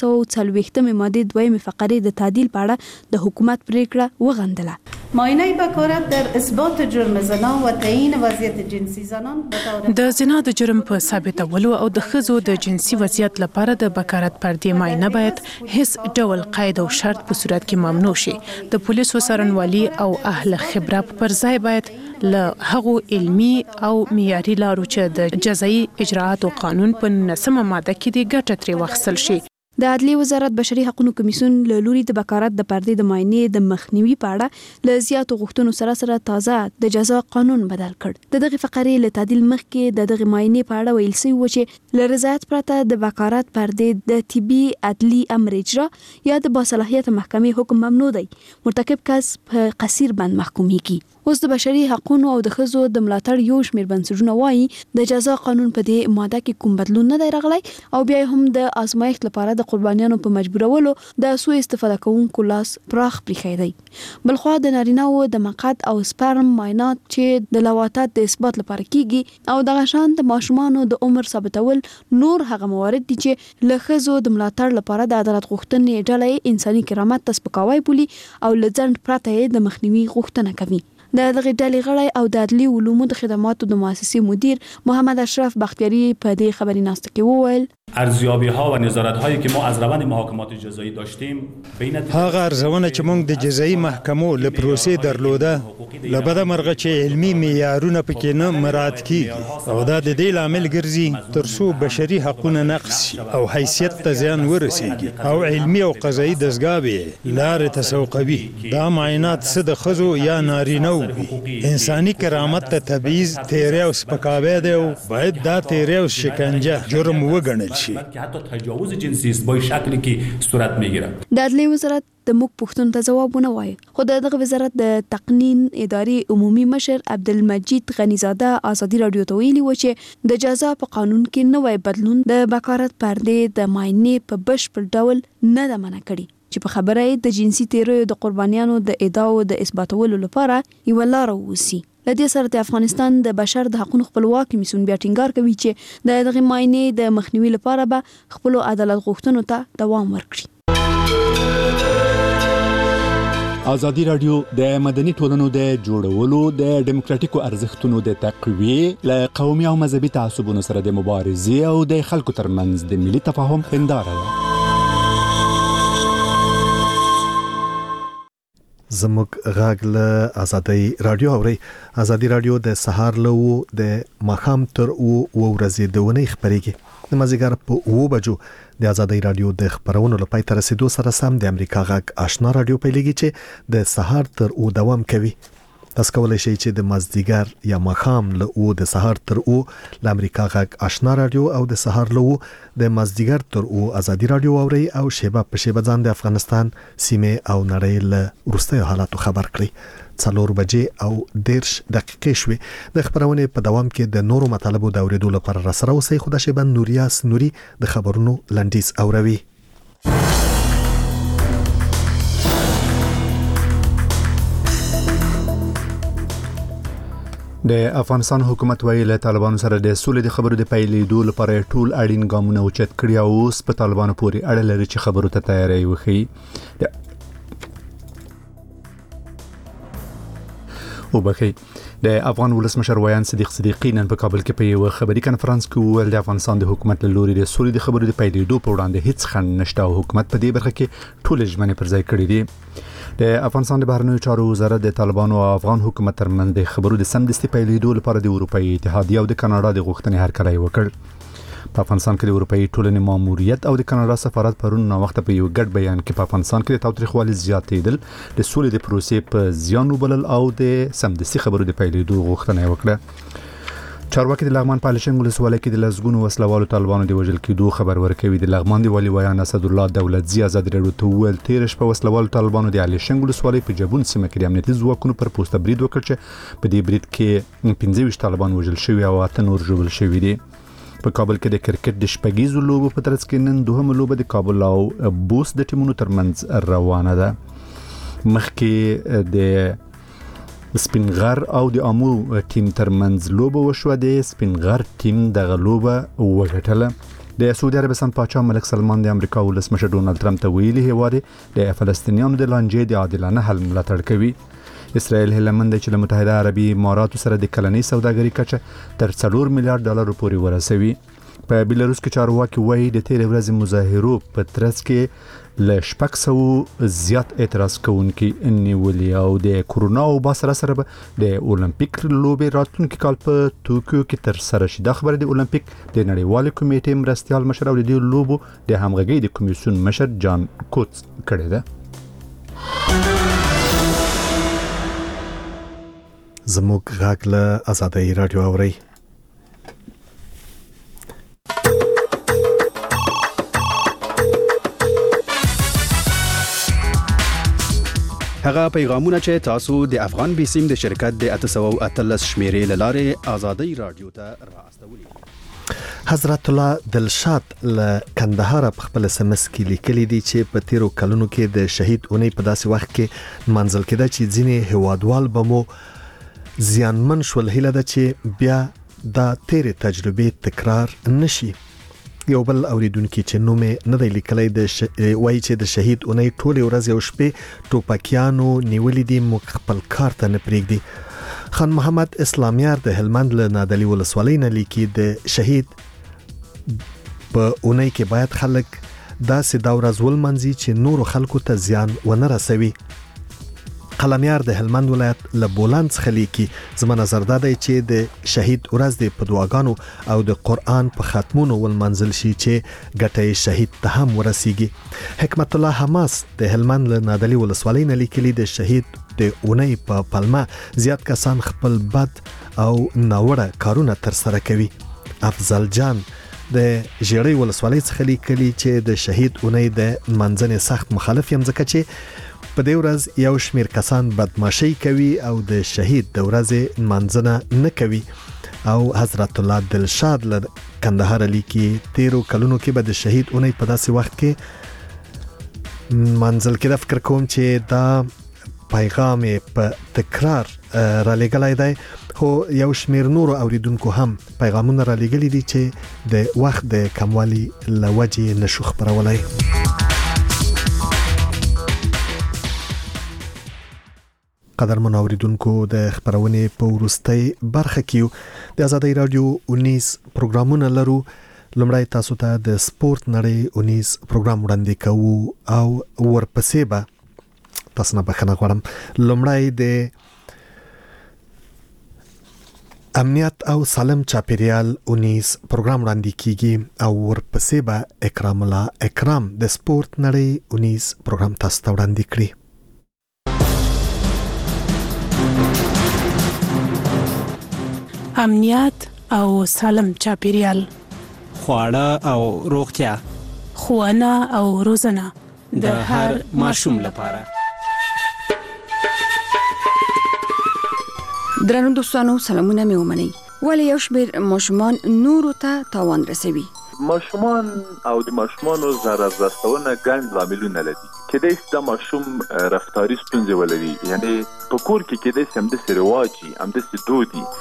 440 ماده 2 فقره د تعدیل په اړه د حکومت پریکړه وغندله. معاینه بکارت در اثبات جرم زنا و تعیین وضعیت جنسی زنان د زنا د جرم په ثابتولو او د ښځو د جنسي وضعیت لپاره د بکارت پردې معاینه باید هیڅ ډول قید او شرط په صورت کې ممنوع شي. د پولیسو څارنوالي او اهل خبره پر ځای باید له هغو علمي او معیاري لارو چې د جزایي اجراءاتو قانون په 9 ماده کې د ګټه ترې واخیستل شي. د عدلي وزارت بشري حقوقو کمیسیون له لوري د بکارت د پردې د معاینې د مخنیوي په اړه له زیاتو غوښتنو سره تازه د جزا قانون بدل کړ. دغه فقره له تعدیل مخکې دغه معاینې په اړه ویل شوی و چې له رضایت پرته د بکارت پردې د طبي عدلي امر اجرا یا د باصلاحیت محکمې حکم ممنوع دی. مرتکب کس په قصیر بند محکومیږي. اوس د بشري حقوقو او د ښځو د ملاتړ یو شمېر بنسټونه وایي د جزا قانون په دې ماده کې کوم بدلون نه دی راغلی او بیا هم د آزمایښت لپاره د قربانیانو په مجبورولو د سوء استفاده کوونکو لاس پراخ پریښی دی. بلخوا د نارینه‌و د مقعد او سپرم معاینات چې د لواتت د اثبات لپاره کیږي او د غشان د ماشومانو د عمر ثابتول نور هغه موارد دي چې له ښځو د ملاتړ لپاره د عدالت غوښتنې ډلې انساني کرامت ته سپکاوی بولي او له ځنډ پرته د مخنیوي غوښتنه کوي. د دغه ډلې غړی او د عدلي علومو د خدماتو د مؤسسې مدیر محمد اشرف بختیاری په دې خبري ناسته کې وویل ارزیابی ها و نظارت هایی که ما از روند محاکمات جزایی داشتیم بین هغه ارزونه چې موږ د جزایی محکمو له پروسې درلوده لبد مرغه چې علمي معیارونه پکې نه مراعات کیږي او دا د دې لامل ګرځي ترڅو بشري حقوقونه نقض او حیثیت ته زیان ورسیږي او علمي او قضایي دستګاه لارې تسوقوي. دا معاینات څه د ښځو یا نارینه‌و انساني کرامت ته تبعیض تیری او سپکاوی دی او باید دا تیری او شکنجه جرم وګڼل شي که حتی تجاوز جنسی است با شکلی که صورت میگیره. د عدلي وزارت د موږ پښتون ته جوابونه وایي خو دغه وزارت د تقنین ادارې عمومي مشر عبدالمجید غنیزاده آزادي رادیو ته ویلي و چې د جزا په قانون کې نوې بدلون د بکارت پردې د معاینې په بشپړ ډول نه ده منع کړي چې په خبره د جنسي تیریو د قربانیانو د ادعاو د اثباتولو لپاره یو لار ووسی. لدې سره د افغانستان د بشر د حقوقو خپلواک کمیسیون بیا ټینګار کوي چې د دغه معاینې د مخنیوي لپاره به خپل عدالت غوښتنو ته دوام ورکړي. ازادي رادیو د مدني ټولنو د جوړولو د ډیموکراتیکو ارزښتونو د تقویه ل قومي او مذهبي تعصبونو سره د مبارزې او د خلکو ترمنځ د ملي تفاهم هنداره ده. زموږ غږ له ازادي رادیو اوري. ازادي رادیو د سهار له د مخام تر او ورځې د ونې خبريږي. د مازیګر په 2 بجو د ازادي رادیو د خبرونو لپاره تر رسیدو سره سم د امریکا غږ آشنا رادیو پیلېږي چې د سهار تر او دوام کوي. تاسو کولای شئ چې د مازیګر یا مخام له او د سهار تر او د امریکا غږ آشنا رادیو او د سهار له د مازیګر تر او ازادي رادیو اوري او شیبه په شیبه ځان د افغانستان سیمه او نړۍ له وروستیو حالاتو خبر کړي. 4 بجې او 10 دقیقې شوي. د خبرونې په دوام کې د نورو مطالبو د اوریدو لپاره را سره اوسئ. خو د شیبه نوریاس نوري د خبرونو لنډیز اوروي. د افغانستان حکومت ویل طالبانو سره د سولې د خبرو د پیلېدو لپاره ټول اړین ګامونه اوچت کړي او اوس په طالبانو پورې اړه لري چې خبرو ته تیاری وکړي. وبخي د افغان ولسمشر ویان صدیق صدیقی نن په کابل کې په یو خبري کانفرنس کې ویل د افغانستان د حکومت له لوري د سولې د خبرو د پیلېدو په وړاندې هیڅ خنډ نشته او حکومت په دې برخه کې ټول ژمنې پر ځای کړې دي. د افغانستان د بهرنیو چارو وزارت د طالبانو او افغان حکومت ترمنځ د خبرو د سمدستي پیلېدو لپاره د اروپאי اتحادیه او د کاناډا د غوښتنې هرکلی وکړ. په افغانستان کې د اروپאי ټولنې ماموریت او د کاناډا سفارت پرون نو وخت په یو ګډ بیان کې په افغانستان کې د تاوتریخوالي زیاتېدل د سولې د پروسې په زیان وبلل او د سمدستي خبرو د پیلېدو غوښتنه وکړه. چارواکي د لغمان په لشنګ ولسوالۍ کې د لزګونو وسلوالو طالبانو د وژل کېدو خبر ورکوي. د لغمان دی والي ویان اسد الله دولتزی ازاد رادیو ته ویل 13 په وسلوالو طالبانو د لشنګ ولسوالۍ په جبون سیمه کې د امنیتي ځواکونو پر پوسټ برید وکړ چې په دې برید کې 15 طالبان وژل شوي او 8 نور ژوبل شوي دي. په کابل کې د کرکټ د شپږیزو لوبو په ترڅ کې نن دوهمه لوبه د کابل او بوس د ټیمونو ترمنځ روانه ده. مخکې د سپینغر او د امو ټیم ترمنځ لوبه وشوه. د سپینغر ټیم دغه لوبه وګټله. د سعودي عربستان پاچا ملک سلمان د امریکا ولسمشر ډونالد ټرمپ ته ویلي هیواد د فلسطینیانو د لانجې د عادلانه حل ملاتړ کوي. اسرائیل هلمند چې له متحده عربي اماراتو سره د کلنۍ سوداګرۍ کچه تر 4 میلیارډ ډالر پورې ورسوي. په بیلاروس کې چارواکي وایي د تیر ورځې مظاهرو په ترڅ کې له 600 زیات اعتراض کوونکي نیولي او د کورونا او سره سره د اولمپیک لوبې راتلونکي کال په توکیو کې تر سره شي. دا خبره د اولمپیک د نړیوال کمیټې مرستيال مشر او د دې لوبو د همغږۍ د کمیسیون مشر جان کوټس کړی ده. زموږ غږ له ازادي رادیو اوري. هغه پیغامونه چې تاسو د افغان بیسیم د شرکت د 813 شمیرې لاره ازادي رادیو ته راستولي. حضرت الله دلشاد له کندهار په خپل SMS کې لیکلي دي چې په تیرو کلونو کې د شهید اونۍ په داسې وخت کې منځل کېده چې ځینې هوادوال به مو زیانمن شول. هیله ده چې بیا دا تیرې تجربې تکرار نشي. یو بل اوریدونکو چې نومې نه دی لیکلی وایي چې د شهید اونۍ ټولې ورځې او شپې ټوپکیانو نیولې دي موږ خپل کار ته نه پرېږدي. خان محمد اسلامیار د هلمند له نادلي ولسوالۍ نه لیکي د شهید په اونۍ کې باید خلک داسې دا ورځ ولمنځي چې نورو خلکو ته زیان ونه رسوي. قلمیار د هلمند ولایت له بولند څخه لیکي زما نظر دا دی چې د شهید ورځ د په دعاګانو او د قرآن په ختمونو ولمنځل شي چې ګټه شهید ته هم ورسیږي. حکمت الله حماس د هلمند له نادلي ولسوالۍ نه لیکلي د شهید د اونۍ په پلمه زیات کسان خپل بد او ناوړه کارونه تر سره کوي. افضل جان د ژړۍ ولسوالۍ څخه لیکلي چې د شهید اونۍ د منځنې سخت مخالف یم ځکه چې په دې ورځ یو شمیر کسان بدمعشي کوي او د شهید د ورځې منځنه نه کوي. او حضرت الله دلشاد له کندهار لیکي تیرو کلونو کې به د شهید اونۍ په داسې وخت کې منځل کې فکر کوم چې دا پیغام په تکرار را لګلای دی. خو یو شمیر نور اوریدونکو هم پیغامونه را لګلي دي چې د وخت د کموالي لوجې نشو خبرولای. قدرمن اوریدونکو د خبرونه په ورستۍ برخه کې د آزادۍ رادیو 19 پروګرامونه لرو. لمړی تاسو ته د سپورت نړۍ 19 پروګرام وړاندې کوو او ورپسې به تاسو نه بخښنه غواړم. لمړی د امنیت او سالم چاپیریال 19 پروګرام وړاندې کیږي او ورپسې به اکرام الله اکرام د سپورت نړۍ 19 پروګرام تاسو ته وړاندې کړي. امنیت او سالم چاپیریال، خواړه او روغتیا، ښوونه او روزنه د هر ماشوم لپاره. درنو دوستانو سلامونه مې ومنئ. ولې یو شمېر ماشومان نورو ته تاوان رسوي؟ ماشومان او د ماشومانو ضرر رسونه ګڼ لاملونه لري. کېدای شي دا ماشوم رفتاري ستونزې ولري، یعنی په کور کې کېدای شي همداسې رواج وي، همداسې دود وي.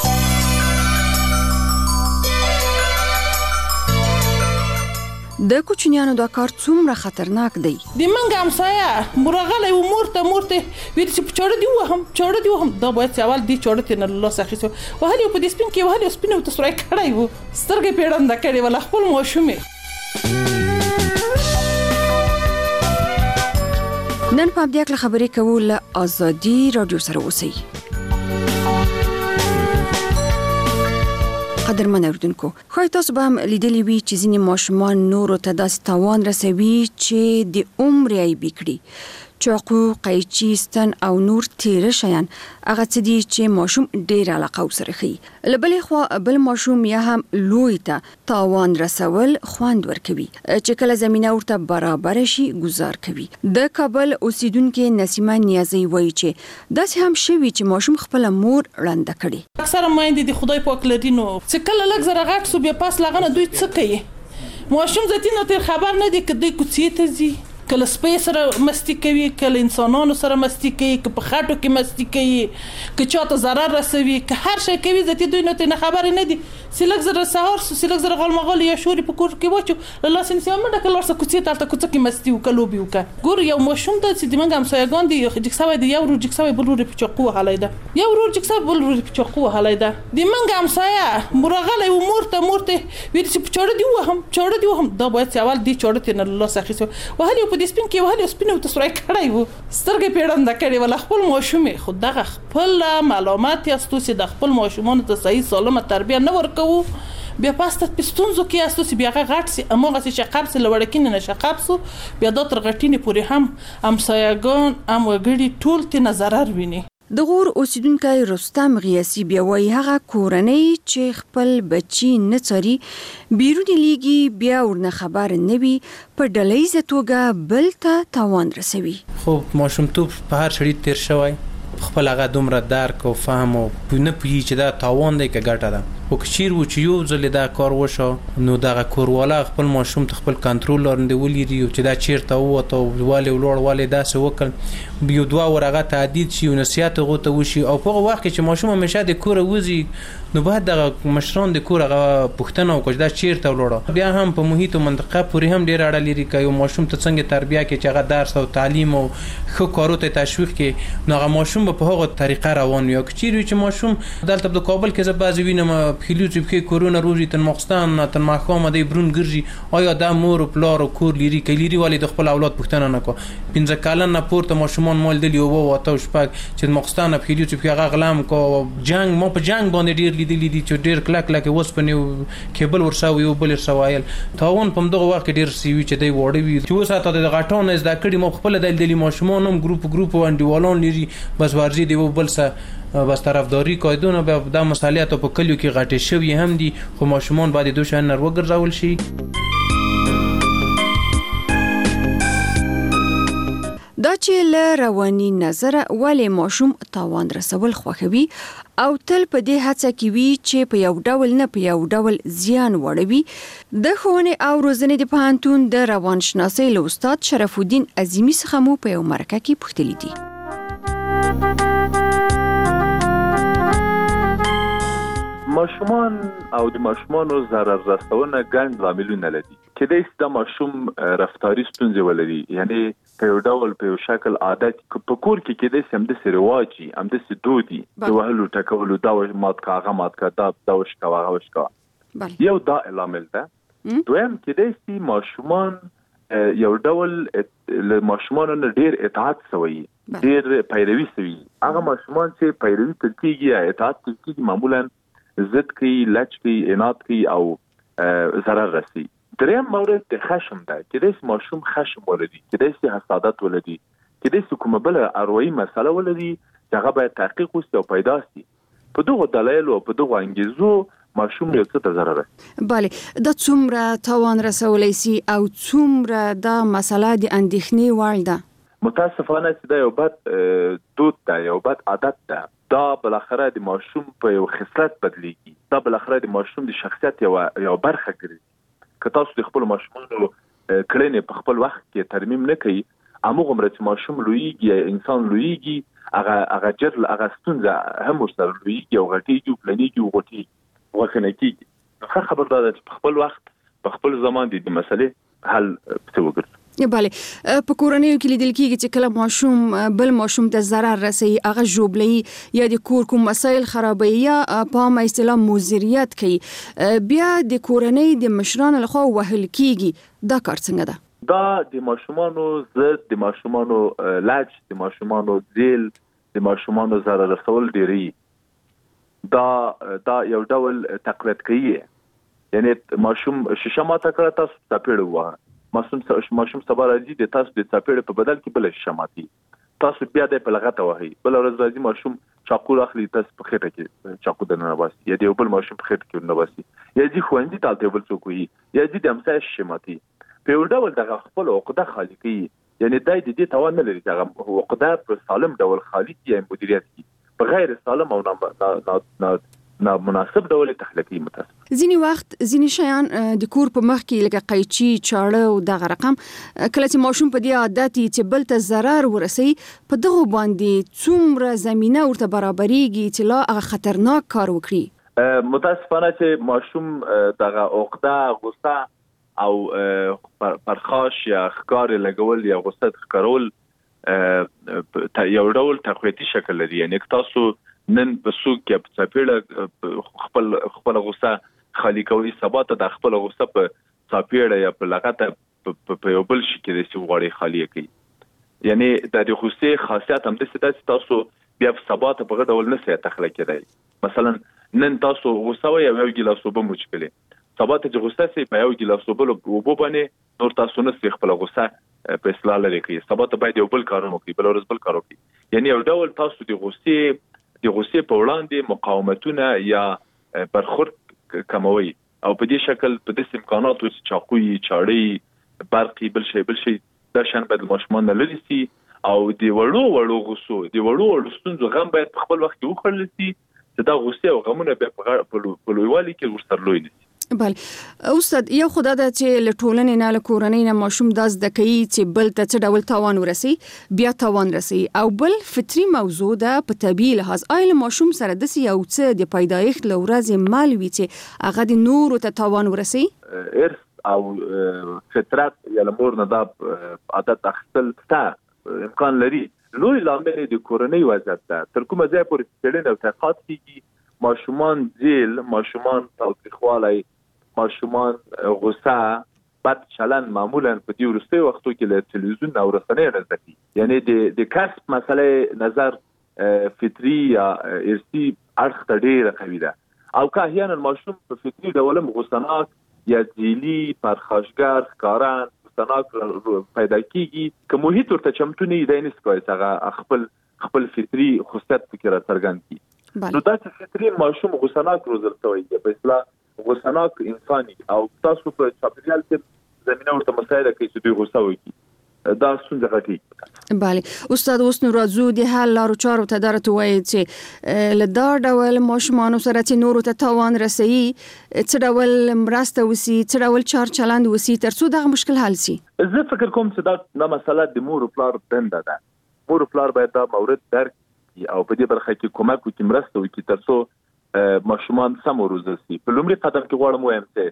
د کوچنیانو دا کار څومره خطرناک دی. د منګ همسایه مرغله و مورته ویل چې په چاړه دی وهم دا باید اول دی چاړه ته نه لاس اخیسو وهلي په دې سپین کې وهلي سپینو ته سره کړای وو سترګې پیړنده کړي ولا خپل ماشومې. نن په دې اړه خبرې کوو له آزادي رادیو سره اوسئ. قدرمن اوریدونکو، خو تاسو به هم لیدلی وي چې ځینې ماشومان نورو ته داسې تاوان رسوي چې د عمر یې بکړي. چاقو، قیچي، ستن او نور تیره شیان هغه څه دي چې ماشوم ډېر علاقه ورسره ښيي. له بلې خوا بل ماشوم یا هم لوی ته تاوان رسول خوند ورکوي چې کله زمینه ورته برابر شي گزار کوي. د کابل اوسیدونکو نسیمه نیازی وایي چې داسې هم شوي چې ماشوم خپل مور ړنده کړي. اکثره مایندې د خدای پاک لري نو چې کله لږ زره غټ سو بیا پاس لغنه دوی څه کوي؟ ماشوم ځتی نو تر خبر نه دی که دوی کوڅې ته ځي، کله سپی سره مستی کوي، کله انسانانو سره مستی کوي، که په خاطو کې مستی کوي، که چاته ضرر رسوي، که هر شي کوي ځتی دوی نو ته خبر نه دي. سلک زره سهار سلک زره غلمغال یا شوري په کور کې وچو لاس انسان منډه کله ورسره کوڅې ته کوڅه کې مستی وکړو بي وکړه. ګور یو ماشوم د چې د منګ همسایګان دي جکساوي دی یو ورو جکساوي بل ورو په چاقو حالایده یو ورو جکساوي بل ورو په چاقو حالایده د منګ همسایه مرغله و مورته ویل چې په چاړه دی وهم دا باید اول دی چاړه ته نه لاس اخیسو وهلي په دې سپین کې وهلي سپینو ته سره کړای وو سترګې پیړنده کړي ولا خپل ماشومې خود دغه خپل معلومات یاستو چې د خپل ماشومان ته صحیح سالمه تربیه نه ورکو بیا پاسته پستونزو کې یاستو چې بیا غټ سي امغه چې شقاب سي لوړکین نه شقاب سو بیا د تر غټینې پورې هم همسایګان هم وګړي ټول ته نظر ویني. د غور اوسیدونکو رستم غیاسی بیا وایي هغه کورنۍ چې خپل بچی نه څاري بیرونی لیږي بیا ورنه خبر نه وي په ډلهیزه توګه بل ته تاوان رسوي. خو ماشومتوب په هر شړی تیر شوی خپل هغه دومره درک او فهم او نه پوهي چې دا تاوان دی که ګټه ده. خو که چیر و چې یو ځل دا کار وشو نو دغه کوروالا خپل ماشوم ته خپل کنټرول لاندې ولري چې دا چیرته ووته والي ولوړ والي داسې وکړ یو دوه ورغه تعدید شي او نصیحت هغه ته وشي او په هغه وخت کې چې ماشوم همیشه د کور وځي نو باید دغه مشران د کور هغه پوښتنه وکړي دا چیرته ولاړه. بیا هم په محیط او منطقه پورې هم ډیر اړه لري چې یو ماشوم ته څنګه تربیه کې چې هغه درس او تعلیم او ښه کارو ته تشویق کې نو هغه ماشوم په هغه طریقه روان وي. که چیرې چې ماشوم دلته د کابل کې زه بعضې وینم پیلوت کې کورونه روزي تن مخستان تن ماخومه دی برون ګرځي آیا دا مور او پلار او کور لري کلیری والی د خپل اولاد پوښتنه نه کو 15 کلن نه پورته ماشومان مول دی او واته شپږ چې مخستان پیلوت کې هغه غلام کو جنگ مو په جنگ باندې ډیر لیدلی دي چې ډیر کلک وسپنه کېبل ورساوي او بل ورسوایل تاون په دغه وخت ډیر سیوی چې دی وړي وي چې وساته د غټون از دا کړي مو خپل دلی ماشومان هم ګروپ انډیوالان لري بس ورزي دی بل څه بس طرفداري کوي به دا مسالیت په کلیو کې غټه شوی هم دي خو ماشومان باید دوی شان نر وګرځول شي. دا چې له رواني نظر ولې ماشوم تاوان رسول خوښوي او تل په دې هڅه کې وي چې په یو ډول نه په یو ډول زیان وړوي. د ښوونې او روزنې د پوهنتون د روانشناسۍ له استاد شرف الدین عظیمي څخه مو په یو مرکه کې پوښتلي دي. ماشومان او د ماشومانو ضرر رسونه ګڼ لاملونه لري. کېدای شي د ماشوم رفتاري ستونزې ولري، یعنی په یو ډول په یو شکل عادت په کور کې کېدای شي همداسې رواجي، همداسې دودي د وهلو ټکولو، دا مات کا هغه مات کا، دا وشکه هغه وشکه، یو دا لامل ده. دویم کېدای شي ماشومان یو ډول له ماشومانو نه ډېر اطاعت سوی، ډېر پیروي سوي. هغه ماشومان چې پیروي تل کېږي یا اطاعت تل کېږي معمولا ضد کوي، لچ کوي، عناد کوي او ضرر رسي. دریم مورد د خشم ده. کېدای شي ماشوم خشم ولري، کېدای شي حسادت ولري، کېدای شي کومه بله اروايي مسله ولري چې هغه باید تحقیق وشي او پیدا شي. په دغو دلایلو او په دغو انګیزو ماشوم یو څه ته ضرر رسي. بله، دا څومره تاوان رسولی سي او څومره دا مسله د اندېښنې وړ ده؟ متاسفانه چې دا یو بد دود ده، یو بد عادت ده. دا بالاخره د ماشوم په یو خصلت بدلیږي، دا بالاخره د ماشوم د شخصیت یو برخه ګرځي. که تاسو د خپل ماشومانو کړنې په خپل وخت کې ترمیم نه کوي، همغومره چې ماشوم لویږي، انسان لویږي، هغه جرل هغه ستونزه هم ورسره لویږي او غټیږي او پلنیږي او غټیږي وخنه کیږي. نو خبردار ده چې په خپل وخت په خپل زمان د مسلې حل پته وګرځي. بله، په کورنیو کې لیدل کېږي چې کله ماشوم بل ماشوم ته ضرر رسوي، هغه ژوبلوي یا د کور کوم مسایل خرابوي یا په عامه اصطلاح مضریت کوي، بیا د کورنۍ د مشرانو لخوا وهل کېږي. دا کار څنګه ده؟ دا د ماشومانو ضد، د ماشومانو لج، د ماشومانو ذیل، د ماشومانو ضرر رسول ډېری. دا یو ډول تقلید کوي، یعنی ماشوم شیشه ماته کړه، تاسو څپېړه ووهه. ماشوم سبا راځي د تاسو د څپېړې په بدل کې بله شیشه ماتي، تاسو بیا دی په لغته وهئ. بله ورځ راځي ماشوم چاقو راخلي، تاسو په خېټه کې چاقو دننه باسي، یا د یو بل ماشوم په خېټه کې ورننه باسي، یا ځي ښوونځي ته هلته یو بل څوک وهي، یا ځي د همسایه شیشې ماتي. په یو ډول دغه خپل عقده خالي کوي، یعنی دی د دې توان نه لري چې هغه عقده په سالم ډول خالي کړي یا مدیریت کړي، په غیر سالم او نامناسب ډول تخلیقي. متاسف ځینی وخت ځینی شیان د کور په مخ کې لکه قیچي، چاړه او دغه رقم، کله چې ماشوم په دې عادت چې بل ته ضرر ورسي، په دغه باندې څومره زمينه ورته برابرېږي چې لا هغه خطرناک کار وکړي. متاسفانه چې ماشوم دغه عقده، غصه او پرخاش یا ښکار لګول یا غصه ښکارول یو ډول تقویتي شکل لري. یعنی تاسو نن په سوق کې په څپېړه خپل غصه خالی کوي، سبا ته د خپل غصه په څپېړه یا په لغته په یو بل شي کې د سی غوړې خالی کوي. یعنی د غصې خاصیت هم د څه تاسو بیا په سبا ته په غو ډول نه سي تخلیق کړئ. مثلا نن تاسو غصه وي یو ګیلاس وبو مشکله، سبا ته چې غصه سي په یو ګیلاس وبو باندې نور تاسو نه سي خپل غصه په اصلاح لري کوي، سبا ته باید یو بل کارونه کوي، بل ورځ بل کار کوي. یعنی یو ډول تاسو د غصې په وړاندې مقاومتونه یا برخورد کموي، او په دې شکل په دې امکاناتو چې چاقوي، چاړي، برقي، بل شي دا شان باید ماشومان لري سي، او د وړو غصو، د وړو ستونزو غم باید په خپل وخت کې وخړل سي، چې دا غصې او غمونه په لویوالي کې ورسره لوی نشي. بله استاد، یو خدا ده چې له ټولنې نه، له کورنۍ نه ماشوم دا زده کوي چې بل ته څه ډول تاوان ورسي، بیا تاوان رسي، او بل فطري موضوع ده په طبیعي لحاظ. آیا له ماشوم سره داسې یو څه د پیدایښت له ورځې مل وي چې هغه د نورو ته تاوان ورسي؟ ارث او فطرت یا له مور نه دا عادت اخیستل شته امکان لري. لوی لامل د کورنۍ وضعیت ده. تر کومه ځایه پورې څېړنې او تحقیقات کېږي، ماشومان ذیل، ماشومان تاوتریخوالی، ماشومان غصه، بد چلند معمولا په دې وروستیو وختو کې له تلویزیون او رسنیو نه زده کېږي. یعنی د کسب مسئله نظر فطري یا ارثي اړخ ته ډېره قوي ده، او که احیانا ماشوم په فطري ډول هم غصناک یا ذیلي، پرخاشګر، ښکارن، غصناک پیدا کېږي، که محیط ورته چمتو نه وي، دی نشي کولی چې هغه خپل فطري خصوصیت پکې راڅرګند کړي. نو دا چې فطري ماشوم غصناک روزل شوی دی، په اصطلاح غصناک انساني، او تاسو په چاپیریال کې زمينه ورته مسایل کوي چې دوی غصه وکړي، دا ستونزه غټي. بله استاد، اوس نو راځو د حل لارو چارو ته درته وایي چې له دا ډول ماشومانو سره چې نورو ته تاوان رسوي، څه ډول مرسته وسي، څه ډول چار چلند وسي ترڅو دغه مشکل حل سي؟ زه فکر کوم چې دا مسله د مور او پلار دنده ده. مور او پلار باید دا مورد درک او په دې برخه کې کومک وکړي، مرسته وکړي ترڅو ماشومان سم وروزل سي. په لومړي قدم کې غواړم وایم چې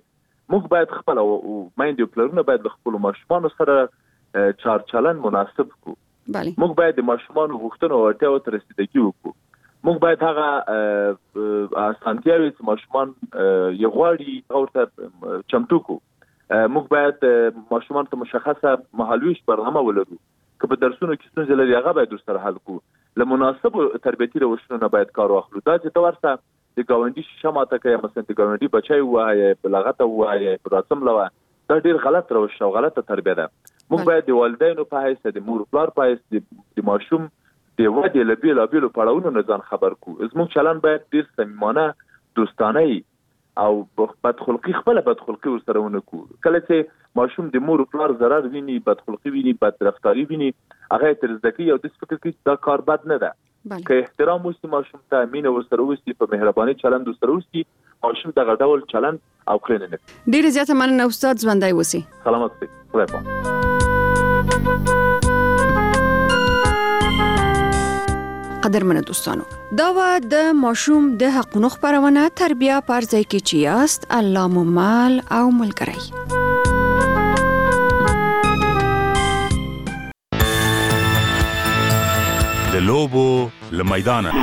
موږ باید خپل مایندې او پلرونه باید د خپل ماشومان سره چار چلن مناسب کو. موږ باید د ماشومان غوښتنو او اړتیاو ته رسیدګي وکړو. موږ باید هغه اسانتیاوې چې ماشومان یې غواړي هغه ورته چمتو کو. موږ باید ماشومان ته مشخصه مهالویش برنامه ولرو. که په درسونو کې ستونزې لري هغه باید ورسره حل کړو. له مناسبو تربیتي روشونو نه باید کار واخلو. دا چې ته ورسه د ګاونډي شیشه ماته کوي، مثلا د ګاونډي بچی ووایې، بلغته ووایې، په راسم لوه، دا ډېر غلط روش او غلطه تربیه ده. موږ باید د والدینو په حیث، د مور پلار په حیث د ماشوم د ودې له بېلابېلو پړاوونو نه ځان خبر کړو. زموږ چلند باید ډېر صمیمانه، دوستانه او بدخلقي، خپله بدخلقي ورسره ونه کړو. کله چې ماشوم د مور پلار ضرر ویني، بدخلقي ویني، بد رفتاري ویني، هغه یې تر زده کوي او داسې فکر کوي دا کار بد نه ده. که احترام وسي ماشوم ته، مینه ورسره وسي، په مهرباني چلند ورسره وسي، ماشوم دغه ډول چلند او کړنې نه کوي. ډېره زیاته مننه استاد، ژوندی اوسئ. سلامت اوسئ. خدای پاک. قدرمنو دوستانو، دا و د ماشوم د حقونو خبرونه تربیه پر ځای کې چې یاست، الله مو مال او ملګری. د لوبو له میدانه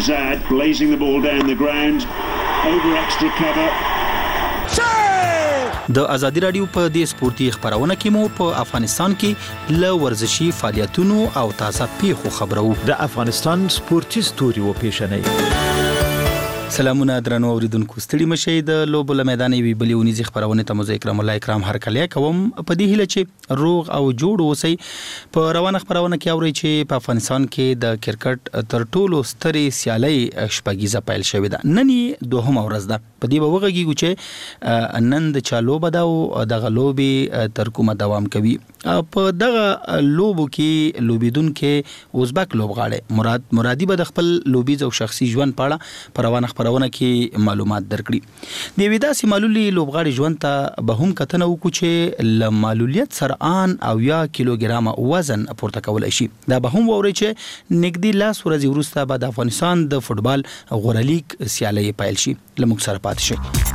د ازادي رادیو په دې سپورتي خبرونه کې مو په افغانستان کې له ورزشي فعالیتونو او تازه پیښو خبرو. د افغانستان سپورتي ستوري و پیژنئ. سلامونه درنو اوریدونکو، ستړي مشئ. د لوبو له میدان وی بلې ونیزي خبرونه ته مو اکرام الله اکرام هر کله کوم په دې هیله چې روغ او جوړ اوسئ. په روانه خبرونه کې اوري چې په افغانستان کې د کرکټ تر ټولو سترې سیالي شپږیزه پیل شوې ده. نن دوهمه ورځ ده. په دې به وغږیږو چې نن د چا لوبه ده او دغه لوبې تر کومه دوام کوي. په دغه لوبو کې لوبیدونکو ازبک لوبغاړي مرادي به د خپل لوبیز او شخصي ژوند په اړه په روانه خبرونه کې معلومات درکړي. د ویداسي معلولي لوبغاړي ژوند ته به هم کتنه وکړو چې ل معلولیت سرعان او یا کیلوګرام وزن پورته کولای شي. دا به هم ووري چې نګدي لاس ورځې وروسته به د افغانستان د فوتبال غوره لیګ سیالي پیل شي. لموږ سره پاتې شئ.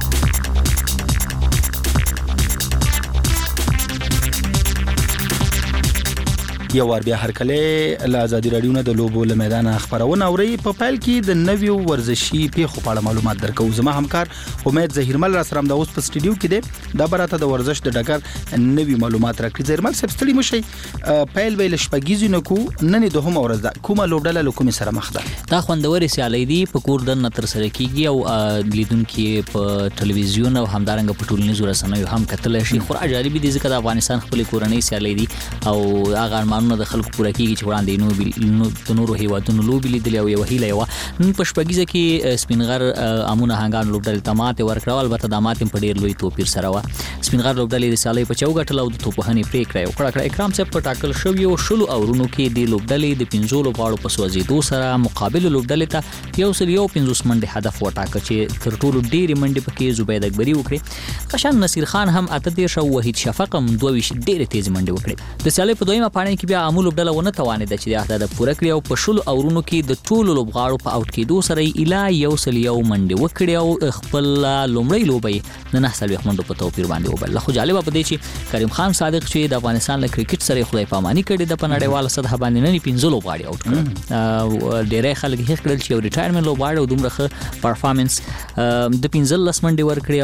یو ور بیا هر کله له ازادي رادیو نه د لوبو له میدان خبرونه اوري. په پیل کې د نویو ورزشي پیښو په اړه معلومات درکو. زما همکار امید زهیرمل را سره د اوس په سټډیو کې دی. دا براته د ورزش د ډګر نوی معلومات راکړي. زهیرمل صاحب ستړي مشئ. پیل ویل شپږیزو نه کو، نن دوهمه ورځ ده. کومه لوبډله له کومې سره مخ ده؟ دا خوندوري سیالي دي په کور د نتر سره کیږي او لیدونکو په ټلویزیون او همدارنګ په ټولنیزو رسنیو هم کتل شي. خورا جالب دي ځکه د افغانستان خپل کورنۍ سیالي دي او هغه نو د خلکو پوره کیږي چې وړاندې د نورو هیوادونو لوبې لیدلې او یو هیله یو نن په شپږیزه کې سپینغر امونه هنګان لوبډلې تماته ورکړه. البته د ماتم په ډیر لوی توپیر سره و. سپینغر لوبډلې د سالې په چوغټل او د توپهنې پریکړه وکړه. اکرام صاحب په ټاکل شوی او شلو اورونو کې د لوبډلې د 15 لوبغاړو په سوځېدو سره مقابل لوبډلې ته یو سل یو 15 منډه هدف وټاکه چې تر ټولو ډېری منډه پکې زبید اکبری وکړي. قشان نصیر خان هم اته دیر شو، وحید شفق هم 22 ډېر تیز منډه وکړي. د سالې په دویمه پاڼه کې بیا امول لوبډله ونه توانېده چې د اهداف پوره کړي او په شلو اورونو کې د ټولو لوبغاړو په اوټ کېدو سره اله یو سل یو منډه وکړي او خپل لومړی لوبې د 9 منډو په توپیر باندې وبل. خو جالب په دې چې کریم خان صادق چې د افغانستان له کرکټ سره خدای پاماني کړي د پنړیواله سطح باندې نه 15 لوبغاړي اوټ کړ. ډېر خلک هیڅ کړل چې ریټایرمنټ لوبغاړي او دومره پرفارمنس د 15 منډه ورکړي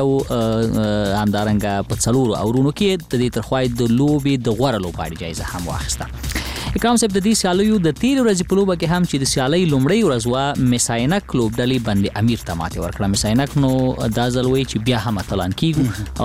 او همدارنګه په څلورو اورونو کې د دې ترخوای د لوبې د غوړه لوبغاړي جایزه هم واخیسته. اکرام صاحب د دې سیالیو د تیر ورځې په لوبه کې هم چې د سیالۍ لومړی ورځ وا میساینک لوبډلې باندې امیر ته ماته ورکړه. میساینک نو دا ځلوي چې بیا هم اتلان کیږي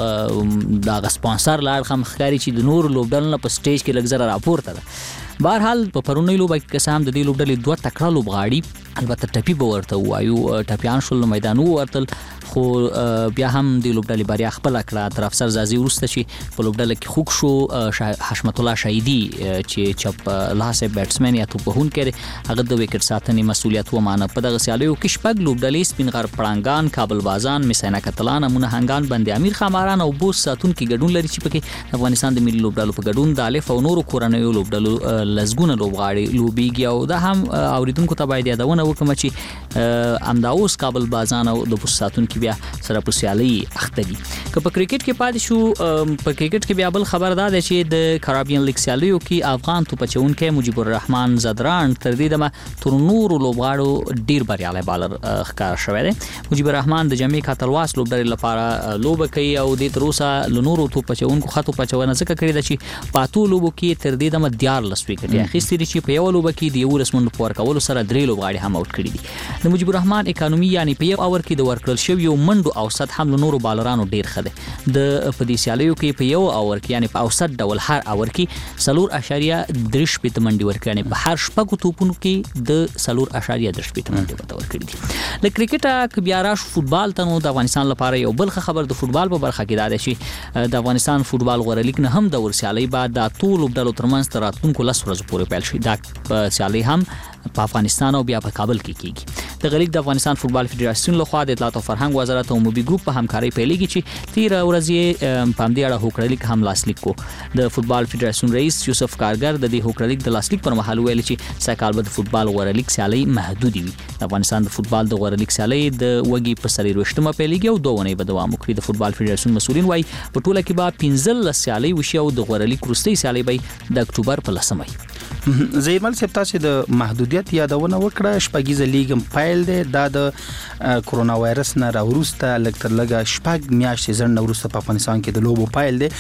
او دا غ سپانسر لاړ هم ښکاری چې د نور لوبډلو په سټیج کې لګزره راپورته ده. بهرحال په پرونی لوبه کې قسم د دې لوبډلې دوه تکړه لوبغاړي البته ټپی به ورته وایو ټپیان شول میدان ورتل خو بیا هم د لوبډلې بریا خپل کړه. تر افسر زازي ورسته چې په لوبډله کې خوک شو حشمت الله شهیدی چې چپ لاسه بیټسمن یا توپهون کړي هغه د وکټ ساتنې مسولیت و مانه. په دغه سیالیو کې شپږ لوبډلې سپینغر پړانګان، کابل بازان، میساینک کتلان، امونه هنګان باندې امیر خاماران او بوس ساتون کې ګډون لري چې پکې افغانستان د ملي لوبډلو په ګډون د الف او نورو کورنیو لوبډلو لزګونه لوبغاړي لوبيږي. او دا هم اوریدونکو ته باید یادونه وکړم چې امدا اوس کابل بازان او د پوساتون کې بیا سره په سیالي اخته دي. که په کرکټ کې پاتې شو، په کرکټ کې بیا بل خبر ده چې د کارابین لیګ سیالیو کې افغان توپچونکي مجيب الرحمن زدران تر دې دمه تر نورو لوبغاړو ډیر بریالي بالر ښکار شوی دی. مجيب الرحمن د جمیکا تلواس لوبډلې لپاره لوب کوي او د تروسا لنورو توپچونکو خطو پچونه ځکه کړی د چې پاتو لوبو کې تر دې دمه 14 وکټ اخیستي دي چې په یو لوب کې د یو رسمن پور کولو سره درې لوبغاړي هم اوټ کړي دي. د مجيب الرحمن اکانومي یعنی په یو اور کې د ورکړل شوی یو منډو اوسط هم لنورو بالرانو ډیر ښه دی. د په دې سیالیو کې په یو اور کې یعنی په اوسط ډول هر اور کې 4.3 منډي ورکړي، یعنی په هر شپږو توپونو کې د 4.3 منډي ورکړي دي. د کرکټ کې بیا راش فوتبال ته نو د افغانستان لپاره یو بل خبر د فوتبال په برخه کې دا دی چې د افغانستان فوتبال غوړه لیګ نه هم د ورسیالي بعد د ټول لوبډلو ترمنځ تر راتلونکو 10 ورځې پورې پیل شي. دا سیالي هم په افغانستان او بیا په کابل کې کیږي. د غلیګ د افغانستان فوتبال فدراسیون لخوا د اطلاعات او فرهنګ وزارت او موبي ګروپ په همکاري پیلېږي چې 13 ورځې په همدې اړه هوکړلیک هم لاسلیک کو. د فوتبال فدراسیون رئیس یوسف کارګر د دې هوکړلیک د لاسلیک پر مهال ویل چې سایکال به د فوتبال غوړلیک سیالي محدود وي. د افغانستان د فوتبال د غوړلیک سیالي د وګي په 23مه پیلېږي او 2 ونې به دوام وکړي. د فوتبال فدراسیون مسؤلین وايي په ټوله کې به 15 سیالي وشي او د غوړلیک وروستۍ سیالي به د اکتوبر په 10مه. زیرمل سپ تاسو د محدودیت یادونه وکړه. شپږیزه لیګم پایل دی دا د کورونا وایرس نه راوروسته لږ تر لږه شپږ میاشتې ځنډ وروسته په افغانستان کې د لوبو پایل دی.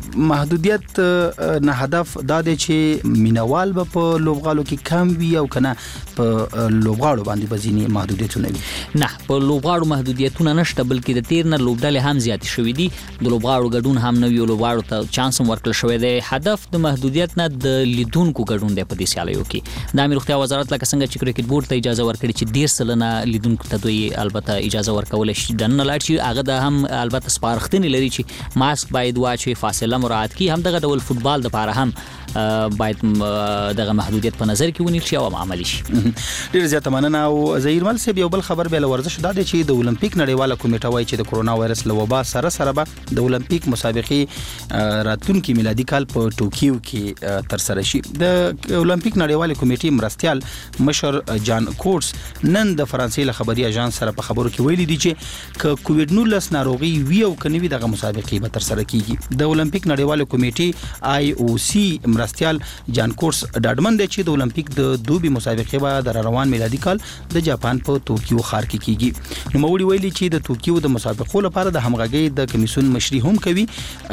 محدودیت نه هدف دا دی چې مینوال به په لوبغالو کې کم وي او کنه په لوبغاړو باندې بزینی محدودیتونه وي. نه، په لوبغاړو محدودیتونه نشته، بلکې د تیر نه لوبډلې هم زیات شوې دي. د لوبغاړو ګډون هم نوی لوبغاړو ته چانس ورکړل شوی دی. هدف د محدودیت نه د لیدونکو ګډون دی په دې سیالیو کې. د امیر روغتیا وزارت لکه څنګه چې کرکټ بورډ ته اجازه ورکړي چې 10 سلنه لیدونکو ته دوی البته اجازه ورکول شي د نه لاړ شي، هغه د هم البته سپارښتنې لري چې ماسک باید واچي، فاصله مراعات کړي. هم دغه ډول فوتبال د لپاره هم باید دغه محدودیت په نظر کې ونیول شي او عملي شي. ډیر زیات مننه. او زهیرمل سیب یو بل خبر به ورزش دا دی چې د اولمپیک نړیواله کمیټه وايي چې د کورونا وایرس له وبا سره به د اولمپیک مسابقې راتلونکي میلادي کال په ټوکیو کې تر سره شي. د اولمپیک نړیواله کمیټې مرستيال مشر جان کورس نن د فرانسې له خبري اژانس سره په خبرو کې ویلي دي چې ک کووډ 19 ناروغي وی او کنيوي دغه مسابقې به تر سره کیږي. د اولمپیک نړیواله کمیټې IOC مرستيال جان کورس ډاډمن دی چې د اولمپیک د دوبي مسابقې به د روان میلادي کال د جاپان په توکیو ښار کې کیږي. نو موري ویلي چې د توکیو د مسابقو لپاره د همغږي د کمیسیون مشري هم کوي.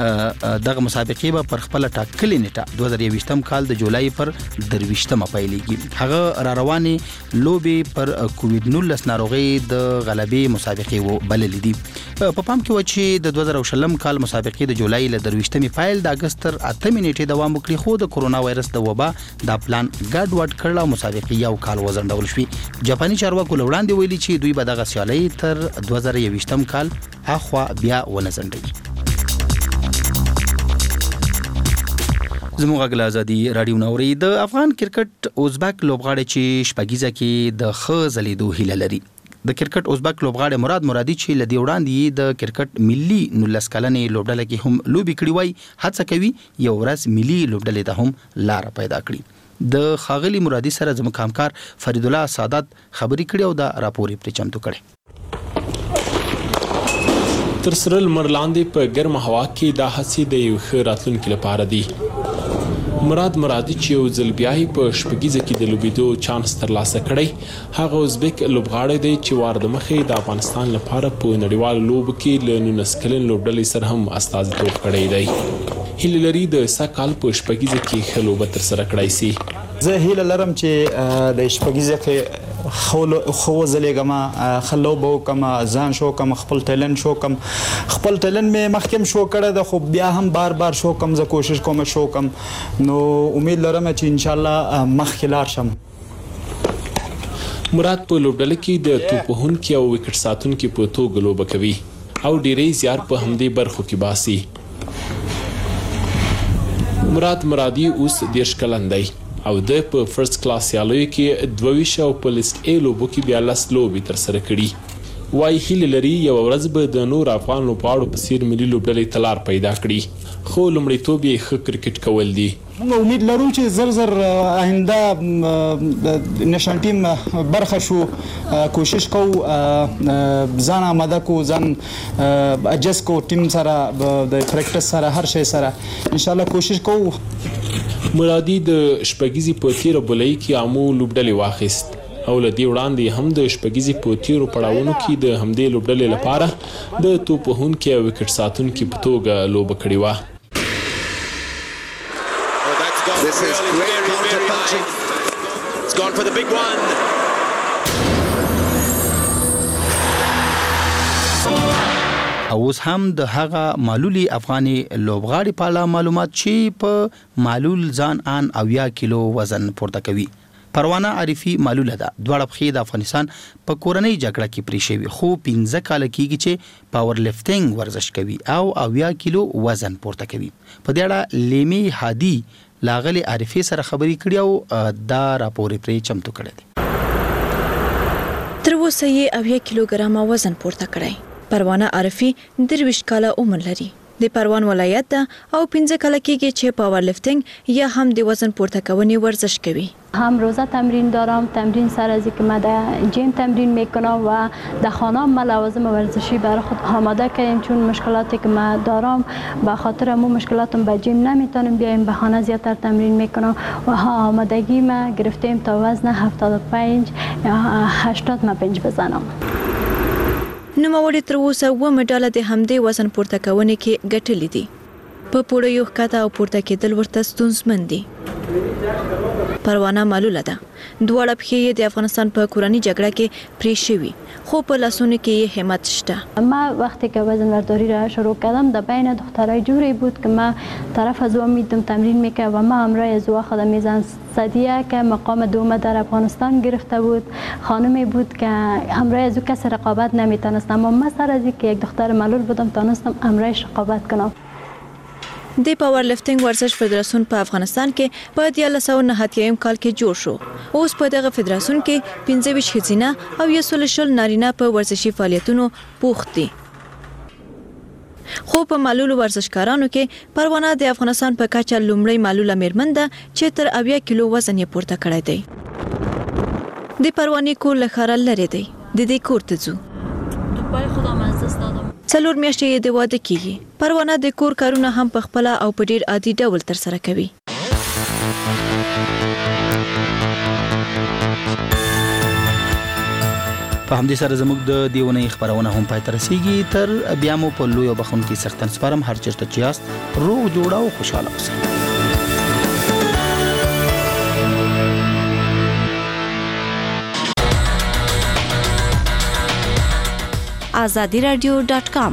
دغه مسابقې به پر خپل ټاکلې نیټه 2020م کال د جولای پر 23مه پیلېږي. هغه را روانې لوبي پر کووډ 19 ناروغي د غلبې مسابقې و بللې دي. په پام کې و چې د 2020 کال مسابقې د جولای له 23مې پایل د اگست تر 8مې نیټې دوام وکړي، خو د کورونا وایرس د وبا دا پلان ګډ وډ کړل او مسابقې یو کال وزندول شوې. جاپاني چارواکو وړاندې ویلي چې دوی به دغه سیالي تر 2020م کال اخوا بیا ونځندوي. زموږ غږ ازادي رادیو نوري. د افغان کرکټ ازبک لوبغاړي چې شپږیزه کې د خ زلیدو هیله لري. د کرکټ ازبک لوبغاړي مراد مرادي چې لدی وړاندې د کرکټ ملي 19 کلنې لوبډله کې هم لوبي کړی وای، هڅه کوي یو ورځ ملي لوبډلې ته هم لار پیدا کړي. د خاغلی مرادي سره زموږ همکار فرید الله سادات خبري کړي او دا راپور یې پر چمتو کړي. تر سره لمر لاندې په ګرمه هوا کې دا هڅې د یو ښه راتلونکي لپاره دي. مراد مرادي چې یو ځل بیا په شپږیزه کې د لوبېدو چانس ترلاسه کړی. هغه ازبک لوبغاړی دی چې وار د مخې د افغانستان لپاره په نړیوالو لوبو کې له 19 کلن لوبډلې سره هم استازیتوب کړی دی. هیله لري د سکهال په شپږیزه کې ښه لوبه ترسره کړای شي. زه هیله لرم چې د شپږیزه کې خو زلېګم خلوبو کما ځان شو کم خپل ټیلنټ شو کم خپل ټیلنټ مې مخکم شو کړه د خو بیا هم بار شو کم ز کوشش کوم شو کم نو امید لرم چې ان شاء الله مخکې لاړ شم. مراد په لوبډله کې د توپوهونکي او وکټ ساتونکي په توګه لوبه کوي او ډیری زیار په همدې برخو کې باسي. مراد مرادي اوس 10 کلن دی او د په فرست کلاس سیالیو کې 22 او په لیست A لوبو کې بیا 10 لوبې تر سره کړي. وای هیله لري یو ورځ به د نور افغان لوبغاړو په څیر ملي لوبډلې ته لار پیدا کړي خو لومړیتوب یې ښه کرکټ کول دي. موږ امید لرو چې زر آینده نشان ټیم برخه شو، کوشش کوو ځان آماده کو، ځان اجست کو ټیم سره د پریکټس سره هر شي سره ان شاء الله کوشش کوو. مرادي د شپږیزي په تیر بولای کې عامو لوبډلې واخیست او لدی وړاندې هم د شپږیزي په تیرو پړاوونو کې د همدې لوبډلې لپاره د توپ وهونکي او وکټ ساتونکي په توګه لوبه کړې وه. This is great counter punching. It's gone for the big one. اوس هم د هغه معلولي افغاني لوبغاړي په اړه معلومات چې په معلول ځان ان 80 کیلو وزن پورته کوي. پروانه عارفي معلوله ده، دواړه پخې د افغانستان په کورنۍ جګړه کې پرې شوی، خو 15 کال کېږي چې پاور لفټینګ ورزش کوي او 80 کیلو وزن پورته کوي. په دې اړه لیمي هادي لاغلی عارفي سره خبرې کړې او دا راپورې پرې چمتو کړې دي. تر اوسه یې 80 کیلوګرام وزن پورته کړی. پروانه عارفي 23 کاله عمر لري. د پروان ولایت ده او 15 کاله کېږي چې پاور لفټینګ یا هم د وزن پورته کونې ورزش کوي. هم روزه تمرین دارم، تمرین سر از اینکه من در جیم تمرین میکنم و در خانه هم لوازم ورزشی برای خود آماده کردیم، چون مشکلاتی که من دارم به خاطر مو مشکلاتم به جیم نمیتونم بیایم، به خانه زیادتر تمرین میکنم و آمادگی ما گرفتیم تا وزن 75 یا 80 ما بنج بزنم. نوموړي تر اوسه و مډاله د همدې وزن پورته کونې کې ګټلې دي. په پوړیو ښکته او پورته کېدل ورته ستونزمن دي. پروانه معلوله ده، دواړه پښې یې د افغانستان په کورنۍ جګړه کې پرې شوي، خو په لاسونو کې یې همت شته. ما وقتی که وزن برداری را شروع کردم در بین دخترای جوری بود که ما طرف از او میدم تمرین میکرد و ما همراه از او خود میزن صدیه که مقام دوم در افغانستان گرفته بود، خانمی بود که همراه از او کسی رقابت نمیتونست، اما من سر از اینکه یک دختر معلول بودم تونستم همراهش رقابت کنم. د پاور لفټینګ ورزش فدراسیون په افغانستان کې په 1990 کال کې جوړ شو. اوس په دغه فدراسیون کې 15 ښځینه او 120 نارینه په ورزشي فعالیتونو بوخت دي. خو په معلول ورزشکارانو کې پروانه د افغانستان په کچه لومړی معلوله میرمن ده چې تر 80 کیلو وزن یې پورته کړی دی. د پروانې کور له ښاره لرې دی. د دې کور ته ځو. څلور میاشتې یې د واده کېږي. پروانه د کور کارونه هم په خپله او په ډیر عادي ډول ترسره کوي. په همدې سره زموږ د دیونې خبرونه هم پای ته رسیږي. تر بیا مو په لوی او بخونکي سختن سپارم. هر چیرته چې یاست روغ جوړ او خوشاله اوسئ. azadiradio.com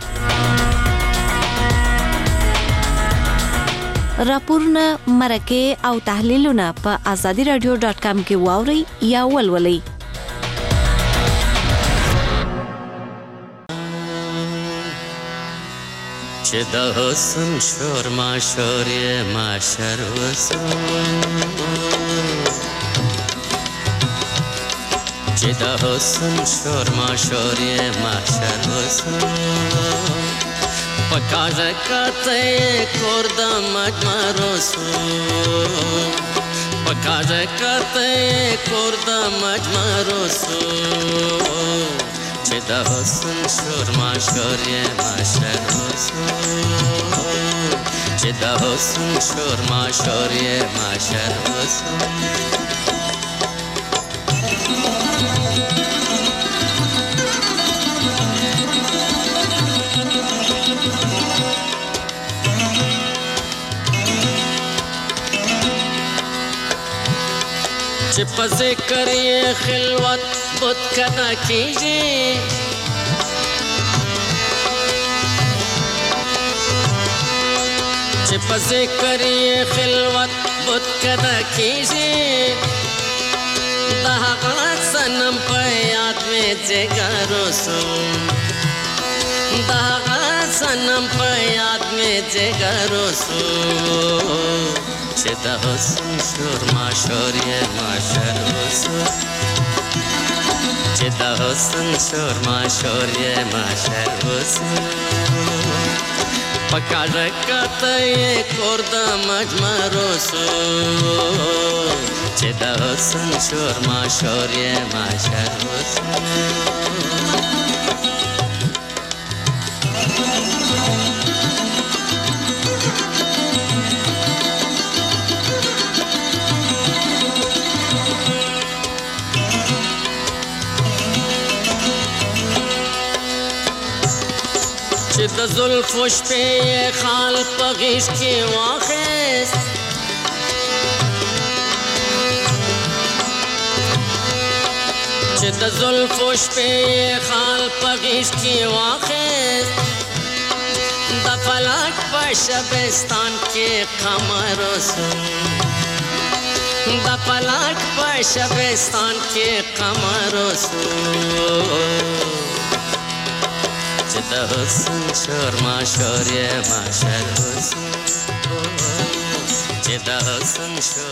راپورونه، مرکې او تحلیلونه په azadiradio.com کې واورئ یا ولولئ. چې د حسن شور ماشور یې ماشر وسو، چې د حسن شور ماشور یې ماشر وسو، پکاژه کته کور د مجمر وسو، پکاژه کته کور د مجمر وسو، چې د حسن شور ماشور یې ماشر وسو، چې د حسن شور ماشور یې ماشر وسو. چې په ذکر یې خلوت بت کنا کیږي، چې په ذکر یې خلوت بت کنا کیږي، د هغه صنم په یاد مې جګر وسو، د هغه صنم په یاد مې جګر وسو، چې د حسن شور ماشور یې ماشر وسو، چې د حسن شور ما شور یې ماشر حسن پکاړه کته یې کور د مجمرو سو چې د حسن شور ما شور یې ماشر حسن چې د زلفو شپې خال په غیږ کې واخیست چې د زلفو شپې خال په غیږ کې واخیست د فلک په شبستان کې قمر سو د فلک په شبستان کې قمر سو چې د حسن شور ما شور یې ماشر حسن چې د حسن شور